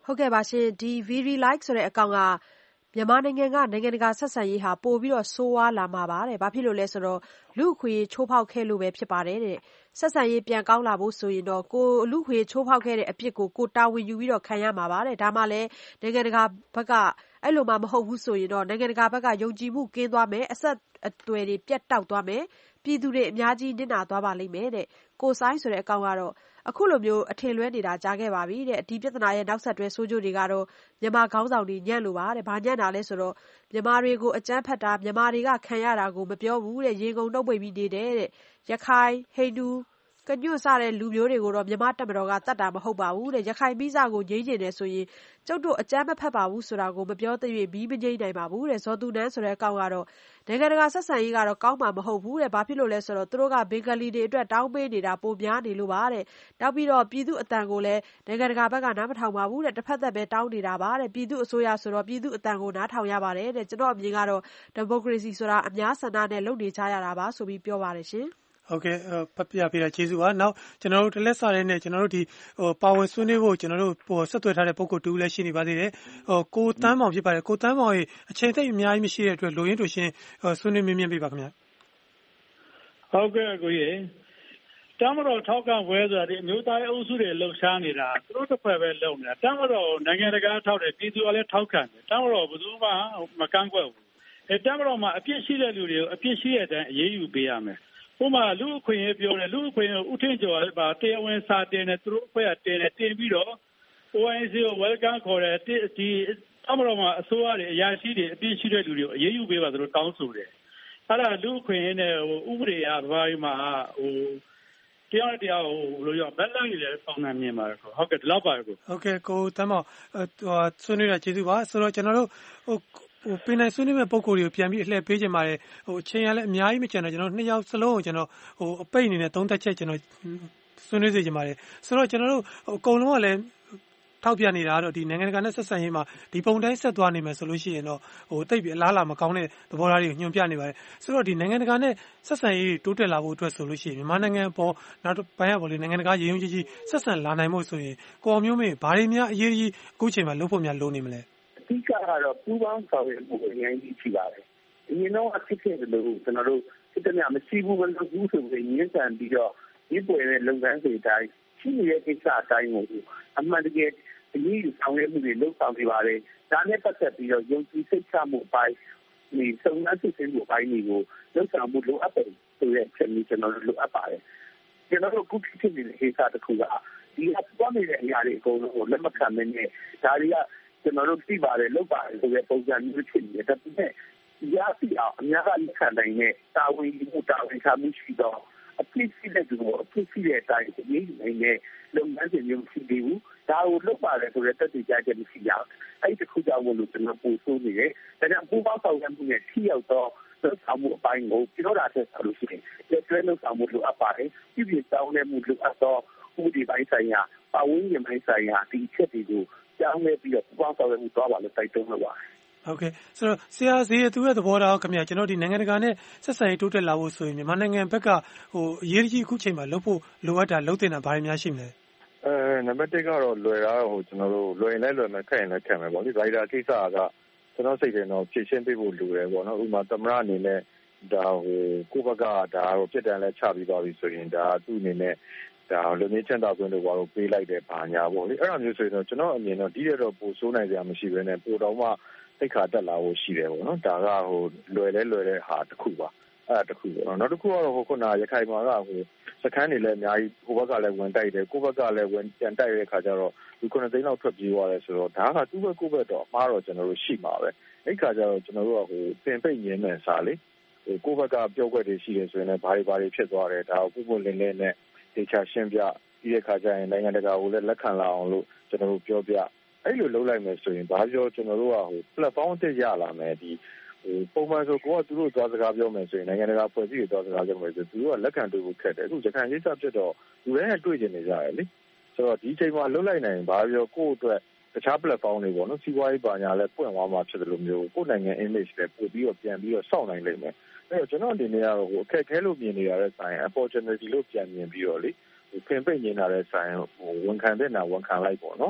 ဟုတ်ကဲ့ပါရှင်ဒီ Very Like ဆိုတဲ့အကောင့်ကမြန်မာနိုင်ငံကနိုင်ငံတကာဆက်ဆံရေးဟာပို့ပြီးတော့ဆိုးဝါးလာမှာပါတဲ့ဘာဖြစ်လို့လဲဆိုတော့လူခွေချိုးဖောက်ခဲ့လို့ပဲဖြစ်ပါတယ်တဲ့ဆက်ဆံရေးပြန်ကောင်းလာဖို့ဆိုရင်တော့ကိုလူခွေချိုးဖောက်ခဲ့တဲ့အပြစ်ကိုကိုတာဝန်ယူပြီးတော့ခံရမှာပါတဲ့ဒါမှလည်းနိုင်ငံတကာဘက်ကအဲ့လိုမှမဟုတ်ဘူးဆိုရင်တော့နိုင်ငံတကာဘက်ကယုံကြည်မှုကင်းသွားမယ်အဆက်အသွယ်တွေပြတ်တောက်သွားမယ်ပြည်သူတွေအများကြီးနစ်နာသွားပါလိမ့်မယ်တဲ့ကိုဆိုင်ဆိုတဲ့အကောင့်ကတော့အခုလိုမျိုးအထင်လွဲနေတာကြားခဲ့ပါပြီတဲ့ဒီပြဿနာရဲ့နောက်ဆက်တွဲဆိုးကျိုးတွေကတော့မြန်မာခေါင်းဆောင်တွေညံ့လို့ပါတဲ့ဘာညံ့တာလဲဆိုတော့မြန်မာတွေကိုအကြမ်းဖက်တာမြန်မာတွေကခံရတာကိုမပြောဘူးတဲ့ရေကုန်နှုတ်ပိတ်ပြီးနေတယ်တဲ့ရခိုင်ဟိန္ဒူကညွတ်စတဲ့လူမျိုးတွေကိုတော့မြန်မာတပ်မတော်ကတတ်တာမဟုတ်ပါဘူးတဲ့ရခိုင်ပြည်စာကိုငြိမ်းကျင်တယ်ဆိုရင်ကျုပ်တို့အကြမ်းမဖက်ပါဘူးဆိုတာကိုမပြောသေး၍ပြီးမငြိမ်းနိုင်ပါဘူးတဲ့ဇော်သူနန်းဆိုတဲ့အကောင့်ကတော့နိုင်ငံတကာဆက်ဆံရေးကတော့ကောင်းမှာမဟုတ်ဘူးတဲ့ဘာဖြစ်လို့လဲဆိုတော့သူတို့ကဘင်္ဂလီတွေအတွက်တောင်းပေးနေတာပိုများနေလို့ပါတဲ့နောက်ပြီးတော့ပြည်သူအတန်ကိုလည်းနိုင်ငံတကာဘက်ကနားမထောင်ပါဘူးတဲ့တစ်ဖက်သက်ပဲတောင်းနေတာပါတဲ့ပြည်သူအစိုးရဆိုတော့ပြည်သူအတန်ကိုနားထောင်ရပါတယ်တဲ့ကျွန်တော်အမြင်ကတော့ဒီမိုကရေစီဆိုတာအများဆန္ဒနဲ့လုပ်နေကြရတာပါဆိုပြီးပြောပါတယ်ရှင်ဟုတ်ကဲ့ဖတ်ပြပေးတာကျေးဇူးပါနောက်ကျွန်တော်တို့တလက်စာရဲနဲ့ကျွန်တော်တို့ဒီဟိုပါဝင်ဆွေးနွေးဖို့ကျွန်တော်တို့ဟိုဆက်သွယ်ထားတဲ့ပုံကိုတူလည်းရှိနေပါသေးတယ်ဟိုကိုတန်းမောင်ဖြစ်ပါတယ်ကိုတန်းမောင်ရဲ့အချိန်သိပ်အများကြီးမရှိတဲ့အတွက်လိုရင်းတူရှင်ဆွေးနွေးမြင်မြင်ပေးပါခင်ဗျဟုတ်ကဲ့ကိုကြီးတမ်းမတော်ထောက်ကဝဲဆိုတာဒီအမျိုးသားရေးအုပ်စုတွေလှုပ်ရှားနေတာသူတို့တစ်ဖွဲ့ပဲလုပ်နေတာတမ်းမတော်နိုင်ငံတကာထောက်တယ်ပြည်သူကလည်းထောက်ခံတယ်တမ်းမတော်ဘယ်သူမှမကန့်ကွက်ဘူးအဲတမ်းမတော်မှာအပြစ်ရှိတဲ့လူတွေကိုအပြစ်ရှိတဲ့အတိုင်းအရေးယူပေးရမယ်ဥပမာလူအခွင့်အရေးပြောတယ်လူအခွင့်အရေးဥထင်ကျော်ကပါတရားဝင်စာတင်တယ်သူတို့အဖွဲ့ကတင်တယ်တင်ပြီးတော့ O I C ကို welcome ခေါ်တယ်ဒီအမတော်မှာအစိုးရတွေအရာရှိတွေအပြစ်ရှိတဲ့လူတွေကိုအရေးယူပေးပါသူတို့တောင်းဆိုတယ်အဲ့ဒါလူအခွင့်အရေးနဲ့ဟိုဥပဒေအဘာမှာဟိုတရားတရားဟိုဘယ်လိုရောဘက်လိုက်နေတယ်ပုံမှန်မြင်ပါတယ်ဟုတ်ကဲ့ဒီလောက်ပါပဲကိုဟုတ်ကဲ့ကိုတမ်းမောင်ဟိုဆွေးနွေးတာကျေးဇူးပါဆိုတော့ကျွန်တော်တို့ဟိုဟိုပင်နိုင်ဆွေးနွေးမဲ့ပုံကိုယ်တွေကိုပြန်ပြီးအလှည့်ပေးချင်ပါတယ်ဟိုအချိန်ကလည်းအများကြီးမကျန်တော့ကျွန်တော်နှစ်ယောက်စလုံးကိုကျွန်တော်ဟိုအပိတ်အနေနဲ့သုံးသက်ချက်ကျွန်တော်ဆွေးနွေးစေချင်ပါတယ်ဆိုတော့ကျွန်တော်တို့ဟိုအကုန်လုံးကလည်းထောက်ပြနေတာတော့ဒီနိုင်ငံတကာနဲ့ဆက်ဆံရေးမှာဒီပုံတိုင်းဆက်သွားနေမယ်ဆိုလို့ရှိရင်တော့ဟိုတိတ်ပြီးအလားအလာမကောင်းတဲ့သဘောထားတွေကိုညွှန်ပြနေပါတယ်ဆိုတော့ဒီနိုင်ငံတကာနဲ့ဆက်ဆံရေးတိုးတက်လာဖို့အတွက်ဆိုလို့ရှိရင်မြန်မာနိုင်ငံပေါ်နောက်ပိုင်းရပေါ်လေနိုင်ငံတကာရေယုံကြည်ကြည်ဆက်ဆံလာနိုင်ဖို့ဆိုရင်ကိုအောင်မျိုးမင်းဘာတွေများအရေးကြီးအခုချိန်မှာလုပ်ဖို့များလိုနေမလဲအဓိကကတော့ပူးပေါင်းဆောင်ရွက်မှုအရင်ကြီးရှိပါတယ်။ဒီတော့အဖြစ်ဖြစ်လို့ကျွန်တော်တို့စိတ်တများမရှိဘူးမလို့ဘူးဆိုပြီးညှဉ်းဆန်ပြီးတော့ဒီပွဲနဲ့လုပ်ငန်းတွေတိုင်းရှိနေတဲ့ကိစ္စအတိုင်းကိုအမှန်တကယ်အရေးယူဆောင်ရွက်မှုတွေလုပ်ဆောင်နေပါတယ်။ဒါနဲ့ပတ်သက်ပြီးတော့ယုံကြည်စိတ်ချမှုအပိုင်းဒီစုံစမ်းစစ်ဆေးမှုအပိုင်းတွေကိုလုပ်ဆောင်မှုလိုအပ်တယ်ဆိုတဲ့ချက်မျိုးကျွန်တော်တို့လိုအပ်ပါတယ်။ကျွန်တော်တို့အခုဖြစ်နေတဲ့ကိစ္စတစ်ခုကဒီကသွားနေတဲ့အရာတွေအကုန်လုံးကိုလက်မခံမနဲ့ဒါတွေကကျွန်တော်တို့သိပါတယ်လုပ်ပါတယ်ဆိုတဲ့ပုံစံမျိုးဖြစ်နေတယ်ဒါပေမဲ့ရစီအောင်အများကလက်ခံနိုင်တဲ့တာဝန်ယူမှုတာဝန်ခံမှုရှိတော့အဖြစ်ရှိတဲ့သူကိုအဖြစ်ရှိတဲ့အတိုင်းဒီနိုင်တဲ့လုပ်ငန်းစဉ်မျိုးရှိသေးဘူးဒါကိုလုပ်ပါတယ်ဆိုတဲ့တက်တည်ကြချက်မရှိရအောင်အဲ့ဒီခုကြောင့်လို့ကျွန်တော်ပို့ဆိုးနေတယ်ဒါကြောင့်ပူပေါင်းဆောင်ရွက်မှုနဲ့ထိရောက်တော့လုပ်ဆောင်မှုအပိုင်းကိုပြောတာဆက်ဆိုလို့ရှိရင်လက်တွဲလုပ်ဆောင်မှုလိုအပ်ပါတယ်ပြည်ပြည်တောင်းတဲ့မှုလိုအပ်တော့ဥပဒေပိုင်းဆိုင်ရာပဝန်းကျင်ပိုင်းဆိုင်ရာဒီချက်တွေကိုကြောင်းနေပြီးတော့ပူပေါင်းဆောင်ရွက်မှုသွားပါလို့တိုက်တွန်းလို့ပါတယ်ဟုတ်ကဲ့ဆိုတော့ဆရာဇေယျသူရဲ့သဘောထားခင်ဗျာကျွန်တော်ဒီနိုင်ငံတကာနဲ့ဆက်ဆံရေးတိုးတက်လာဖို့ဆိုရင်မြန်မာနိုင်ငံဘက်ကဟိုအရေးကြီးအခုချိန်မှာလုပ်ဖို့လိုအပ်တာလုပ်တင်တာဘာတွေများရှိမလဲအဲနံပါတ်တစ်ကတော့လွယ်တာဟိုကျွန်တော်တို့လွယ်ရင်လည်းလွယ်မယ်ခက်ရင်လည်းခက်မယ်ပေါ့လေဒါကိစ္စကကျွန်တော်စိတ်ထဲတော့ဖြည့်ရှင်းပေးဖို့လိုတယ်ပေါ့နော်ဥပမာသမရအနေနဲ့ဒါဟိုကိုယ့်ဘက်ကဒါတော့ပြစ်ဒဏ်လည်းချပြီးသွားပြီဆိုရင်ဒါသူ့အနေနဲ့ဒါလူမျိုးချမ်းသာခွင့်တို့ဘာလို့ပေးလိုက်တယ်ဘာညာပေါ့လေအဲ့လိုမျိုးဆိုရင်တော့ကျွန်တော်အမြင်တော့ဒီရတော့ပိုဆိုးနိုင်စရာမရှိဘဲနဲ့ပိုတော့မှသိခါတက်လာဖို့ရှိတယ်ပေါ့နော်ဒါကဟိုလွယ်လဲလွယ်တဲ့ဟာတစ်ခုပါအဲ့ဒါတစ်ခုပေါ့နော်နောက်တစ်ခုကတော့ဟိုခုနရခိုင်မှာကဟိုစခန်းတွေလည်းအများကြီးဟိုဘက်ကလည်းဝင်တိုက်တယ်ကိုယ့်ဘက်ကလည်းဝင်ပြန်တိုက်တဲ့ခါကျတော့ဒီခုနှစ်သိန်းလောက်ထွက်ပြေးသွားတယ်ဆိုတော့ဒါကသူ့ဘက်ကိုယ့်ဘက်တော့အမှားတော့ကျွန်တော်တို့ရှိမှာပဲအဲ့ခါကျတော့ကျွန်တော်တို့ကဟိုပင်ပိတ်ရင်းနဲ့စားလေဟိုကိုယ့်ဘက်ကပြောခွက်တွေရှိတယ်ဆိုရင်လည်းဘာတွေဘာတွေဖြစ်သွားတယ်ဒါကိုပုံပုံလင်းလင်းနဲ့ဒေချာရှင်းပြပြီးတဲ့ခါကျရင်နိုင်ငံတကာကိုလည်းလက်ခံလာအောင်လို့ကျွန်တော်တို့ပြောပြအဲ့လိုလုပ်လိုက်မယ်ဆိုရင်ဘာပြောကျွန်တော်တို့ကဟို platform တစ်ရလာမယ်ဒီဟိုပုံမှန်ဆိုကိုကသူတို့သွားစကားပြောမယ်ဆိုရင်နိုင်ငံတကာဖွဲ့စည်းတွေသွားစကားပြောမယ်ဆိုသူတို့ကလက်ခံတွေ့ဖို့ခက်တယ်အခုရခိုင်ကိစ္စဖြစ်တော့လူတိုင်းကတွေ့ကျင်နေကြတယ်လေဆိုတော့ဒီချိန်မှာလှုပ်လိုက်နိုင်ဘာပြောကိုယ့်အတွက်တခြား platform တွေပေါ့နော်စီးပွားရေးပါညာလဲပွင့်သွားမှာဖြစ်တယ်လို့မျိုးကိုယ့်နိုင်ငံ image ပဲပို့ပြီးတော့ပြန်ပြီးတော့စောင့်နိုင်လိမ့်မယ်အဲ့တော့ကျွန်တော်အနေနဲ့ကတော့ဟိုအခက်ခဲလို့မြင်နေရတဲ့ဆိုင် opportunity လို့ပြန်မြင်ပြီးတော့လေဟိုပင်ပိတ်နေတာတဲ့ဆိုင်ဟိုဝန်ခံတဲ့နာဝန်ခံလိုက်ပေါ့နော်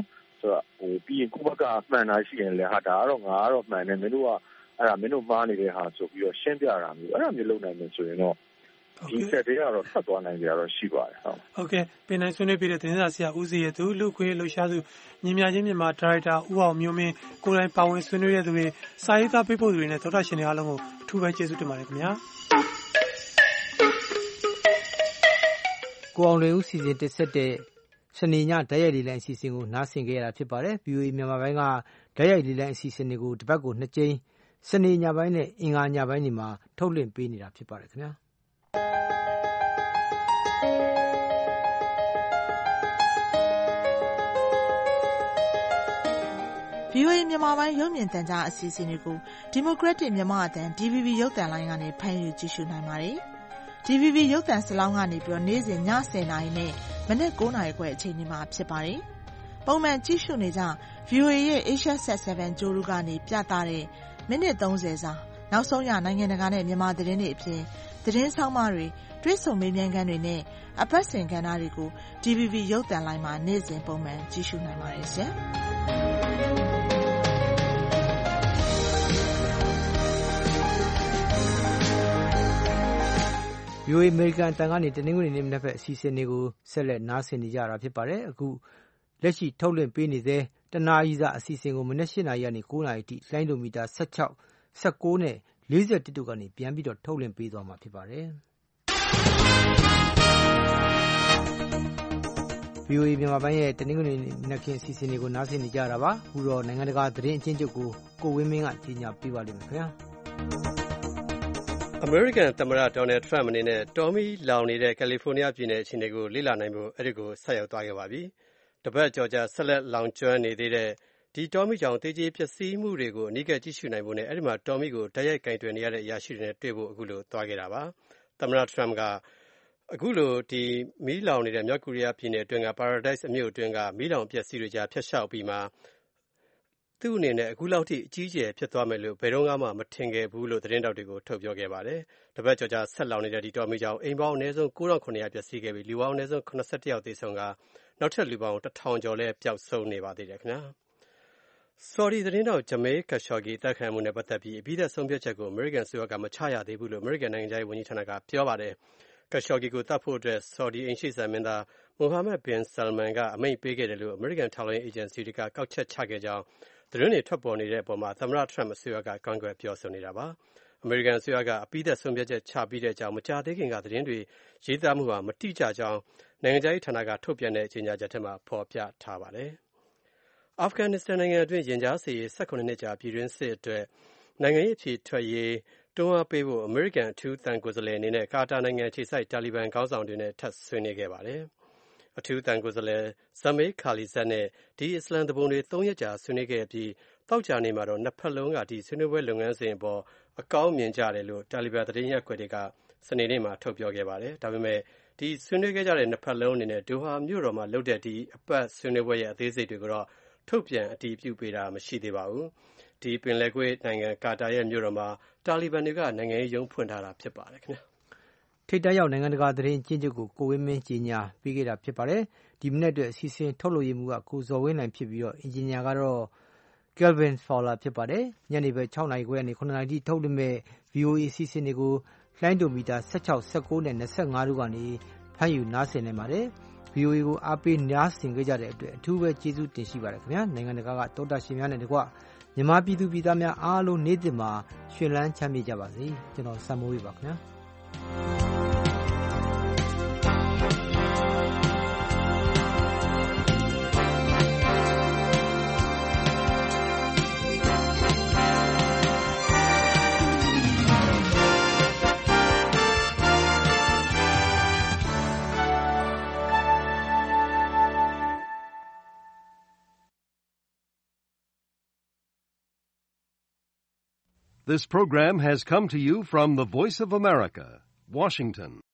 ဆိုတော့ဟိုပြီးရင်ကိုယ့်ဘက်ကမှန်တာရှိရင်လည်းဟာဒါကတော့ငါကတော့မှန်တယ်မင်းတို့ကအဲ့ဒါမင်းတို့မှားနေတဲ့ဟာဆိုပြီးတော့ရှင်းပြတာမျိုးအဲ့ဒါမျိုးလုပ်နိုင်မယ်ဆိုရင်တော့ဒီဆက်တွေကတော့ဆက်သွားနိုင်ကြတော့ရှိပါတယ်ဟုတ်ဟုတ်ကဲ့ပင်နိုင်ဆွေးနွေးပြတဲ့သတင်းစာဆရာဦးစီရသူလူခွေလှူရှားသူညီမြချင်းမြန်မာဒါရိုက်တာဦးအောင်မျိုးမင်းကိုယ်တိုင်ပါဝင်ဆွေးနွေးတဲ့သူတွေစာရေးသားပေးပို့သူတွေနဲ့သောတာရှင်တွေအားလုံးကိုအထူးပဲကျေးဇူးတင်ပါတယ်ခင်ဗျာကိုအောင်လွင်ဦးစီစဉ်တက်ဆက်တဲ့စနေညဓာတ်ရိုက်လေးလိုင်းအစီအစဉ်ကိုနားဆင်ကြရတာဖြစ်ပါတယ် ဗီအိုအေ မြန်မာပိုင်းကဓာတ်ရိုက်လေးလိုင်းအစီအစဉ်တွေကိုတစ်ပတ်ကိုနှစ်ကြိမ်စနေညပိုင်းနဲ့အင်္ဂါညပိုင်းတွေမှာထုတ်လွှင့်ပေးနေတာဖြစ်ပါတယ်ခင်ဗျာဗီအိုအေမြန်မာပိုင်းရုပ်မြင်သံကြားအစီအစဉ်တွေကို Democratic မြန်မာအသံ ဒီ ဗီ ဘီ ရုပ်သံလိုင်းကနေဖမ်းယူကြည့်ရှုနိုင်ပါတယ်။ ဒီ ဗီ ဘီ ရုပ်သံစလောင်းကနေပြီးတော့နေ့စဉ်ညဆယ်နာရီနဲ့မနက်ကိုးနာရီခွဲအချိန်ဒီမှာဖြစ်ပါတယ်။ပုံမှန်ကြည့်ရှုနေကြ ဗီအိုအေ ရဲ့ Asia Sat ဆယ်ကြိုးရူကနေပြသတဲ့မိနစ်သုံးဆယ်စာနောက်ဆုံးရနိုင်ငံတကာနဲ့မြန်မာသတင်းတွေအပြင်သတင်းဆောင်မတွေတွဲဆုံမေးမြန်းခန်းတွေနဲ့အပတ်စဉ်ကဏ္ဍတွေကို ဒီ ဗီ ဘီ ရုပ်သံလိုင်းမှာနေ့စဉ်ပုံမှန်ကြည့်ရှုနိုင်ပါတယ်ရှင်။ဗီအိုအေ အမေရိကန်အသံကနေတနင်္ဂနွေနေ့မနက်ဘက်အစီအစဉ်တွေကိုဆက်လက်နားဆင်နေကြတာဖြစ်ပါတယ်အခုလက်ရှိထုတ်လွှင့်ပေးနေတဲ့တနာရီစာအစီအစဉ်ကိုမနက်၈နာရီကနေ၉နာရီအထိလိုင်းဒိုမီတာ၁၆ ၁၉နဲ့၄၁တို့ကနေပြန်ပြီးတော့ထုတ်လွှင့်ပေးသွားမှာဖြစ်ပါတယ်ဗီအိုအေမြန်မာပိုင်းရဲ့တနင်္ဂနွေနေ့မနက်ခင်းအစီအစဉ်တွေကိုနားဆင်နေကြတာပါအခုတော့နိုင်ငံတကာသတင်းအချင်းချုပ်ကိုကိုဝင်းမင်းကကြီးညာပေးပါလိမ့်မယ်ခင်ဗျာအမေရိကန်သမ္မတဒေါ်နယ်ထရမ့်အနေနဲ့တောမီလောင်နေတဲ့ကယ်လီဖိုးနီးယားပြည်နယ်အခြေအနေကိုလေ့လာနိုင်ဖို့အဲ့ဒီကိုဆက်ရောက်သွားခဲ့ပါပြီ။တပတ်ကျော်ကြာဆက်လက်လောင်ကျွမ်းနေသေးတဲ့ဒီတောမီကြောင့်တေးကြီးပျက်စီးမှုတွေကိုအနီးကပ်ကြည့်ရှုနိုင်ဖို့နဲ့အဲ့ဒီမှာတောမီကိုတိုက်ရိုက်ကင်တွယ်နေရတဲ့အရာရှိတွေနဲ့တွေ့ဖို့အခုလိုသွားခဲ့တာပါ။သမ္မတထရမ့်ကအခုလိုဒီမီးလောင်နေတဲ့မြောက်ကိုရီးယားပြည်နယ်အတွင်းက Paradise အမြို့အတွင်းကမီးလောင်ပျက်စီးတွေကြားဖျက်လျှောက်ပြီးမှသူ့အနေနဲ့အခုလောက်ထိအကြီးကျယ်ဖြစ်သွားမယ်လို့ဘယ်တော့မှမထင်ခဲ့ဘူးလို့သတင်းတောက်တွေကိုထုတ်ပြောခဲ့ပါတယ်။တပတ်ကျော်ကြာဆက်လောင်နေတဲ့ဒီတော်မီကြောင့်အိမ်ပေါင်းအနည်းဆုံး၉ထောင်ခုနှစ်ရာပျက်စီးခဲ့ပြီးလူပေါင်းအနည်းဆုံး၇၁ယောက်သေဆုံးကနောက်ထပ်လူပေါင်းတစ်ထောင်ကျော်လည်းပျောက်ဆုံးနေပါသေးတယ်ခင်ဗျာ။ဆော်ဒီသတင်းတောက်ဂျမေးခက်ရှော်ဂီတိုက်ခိုက်မှုနဲ့ပတ်သက်ပြီးအပြီးသက်ဆုံးဖြတ်ချက်ကိုအမေရိကန်အစိုးရကမချရသေးဘူးလို့အမေရိကန်နိုင်ငံခြားရေးဝန်ကြီးဌာနကပြောပါတယ်။ခက်ရှော်ဂီကိုတတ်ဖို့အတွက်ဆော်ဒီအိမ်ရှိစံမင်းသားမိုဟာမက်ဘင်ဆာလမန်ကအမိန့်ပေးခဲ့တယ်လို့အမေရိကန်ထောက်လှမ်းရေးအေဂျင်စီတွေကကောက်ချက်ချခဲ့ကြောင်းသတင်းတွေထွက်ပေါ်နေတဲ့အပေါ်မှာသမ္မတထရမ့်အစိုးရကကန့်ကွက်ပြောဆိုနေတာပါ။အမေရိကန်အစိုးရကအပြီးသက်ဆုံးဖြတ်ချက်ချပြီးတဲ့အကြောင်းမကြာသေးခင်ကသတင်းတွေရေးသားမှုဟာမတိကျကြောင်းနိုင်ငံခြားရေးဌာနကထုတ်ပြန်တဲ့ကြေညာချက်ထဲမှာဖော်ပြထားပါတယ်။အာဖဂန်နစ္စတန်နိုင်ငံအတွင်းရင်ကြားစေး၁၉နှစ်ကြာပြည်တွင်းစစ်အတွက်နိုင်ငံရေးအဖြေထွက်ရေးတွန်းအားပေးဖို့အမေရိကန်အထူးသံကိုယ်စားလှယ်အနေနဲ့ကာတာနိုင်ငံခြေစိုက်တာလီဘန်ခေါင်းဆောင်တွေနဲ့ထပ်ဆွေးနွေးခဲ့ပါတယ်။အထူးသံကိုယ်စားလှယ်ဇမေးခါလီဇတ်နဲ့ဒီအစ္စလမ်တဘုံတွေ၃ရက်ကြာဆွေးနွေးခဲ့ပြီးတောက်ကြနေမှာတော့နှစ်ဖက်လုံးကဒီဆွေးနွေးပွဲလုပ်ငန်းစဉ်ပေါ်အကောင်းမြင်ကြတယ်လို့တာလီဘန်သတင်းရပ်ကွက်တွေကစနေနေ့မှာထုတ်ပြောခဲ့ပါတယ်။ဒါပေမဲ့ဒီဆွေးနွေးခဲ့ကြတဲ့နှစ်ဖက်လုံးအနေနဲ့ဒိုဟာမြို့တော်မှာလုပ်တဲ့ဒီအပတ်ဆွေးနွေးပွဲရဲ့အသေးစိတ်တွေကိုတော့ထုတ်ပြန်အတည်ပြုပေးတာမရှိသေးပါဘူး။ဒီပင်လယ်ကွေ့နိုင်ငံကာတာရဲ့မြို့တော်မှာတာလီဘန်တွေကနိုင်ငံရေးရုံးဖွင့်ထားတာဖြစ်ပါတယ်ခင်ဗျာ။ထိပ်တန်းရောက်နိုင်ငံတကာသတင်းကျဉ်းချုပ်ကိုကိုဝင်းမင်းကြီးညာပေးခဲ့တာဖြစ်ပါတယ်။ဒီမနေ့အတွက်အစီအစဉ်ထုတ်လို့ရမှုကကိုဇော်ဝင်းနိုင်ဖြစ်ပြီးတော့အင်ဂျင်နီယာကတော့Kelvin Fowler ဖြစ်ပါတယ်။ညနေပဲ၆နာရီခွဲကနေ၇နာရီထိထုတ်လွှင့်မဲ့ ဗီအိုအေ အစီအစဉ်တွေကိုလိုင်းဒိုမီတာ၁၆ ၁၉နဲ့၂၅တို့ကနေဖမ်းယူနားဆင်နိုင်ပါတယ်။ ဗီအိုအေကိုအားပေးနားဆင်ကြတဲ့အတွက်အထူးပဲကျေးဇူးတင်ရှိပါတယ်ခင်ဗျာ။နိုင်ငံတကာကတောတာရှင်များနဲ့တကွမြန်မာပြည်သူပြည်သားများအားလုံးနေ့စဉ်မှာရွှင်လန်းချမ်းမြေ့ကြပါစေ။ကျွန်တော်စံမိုးဝေပါခင်ဗျာ။ This program has come to you from the Voice of America, Washington.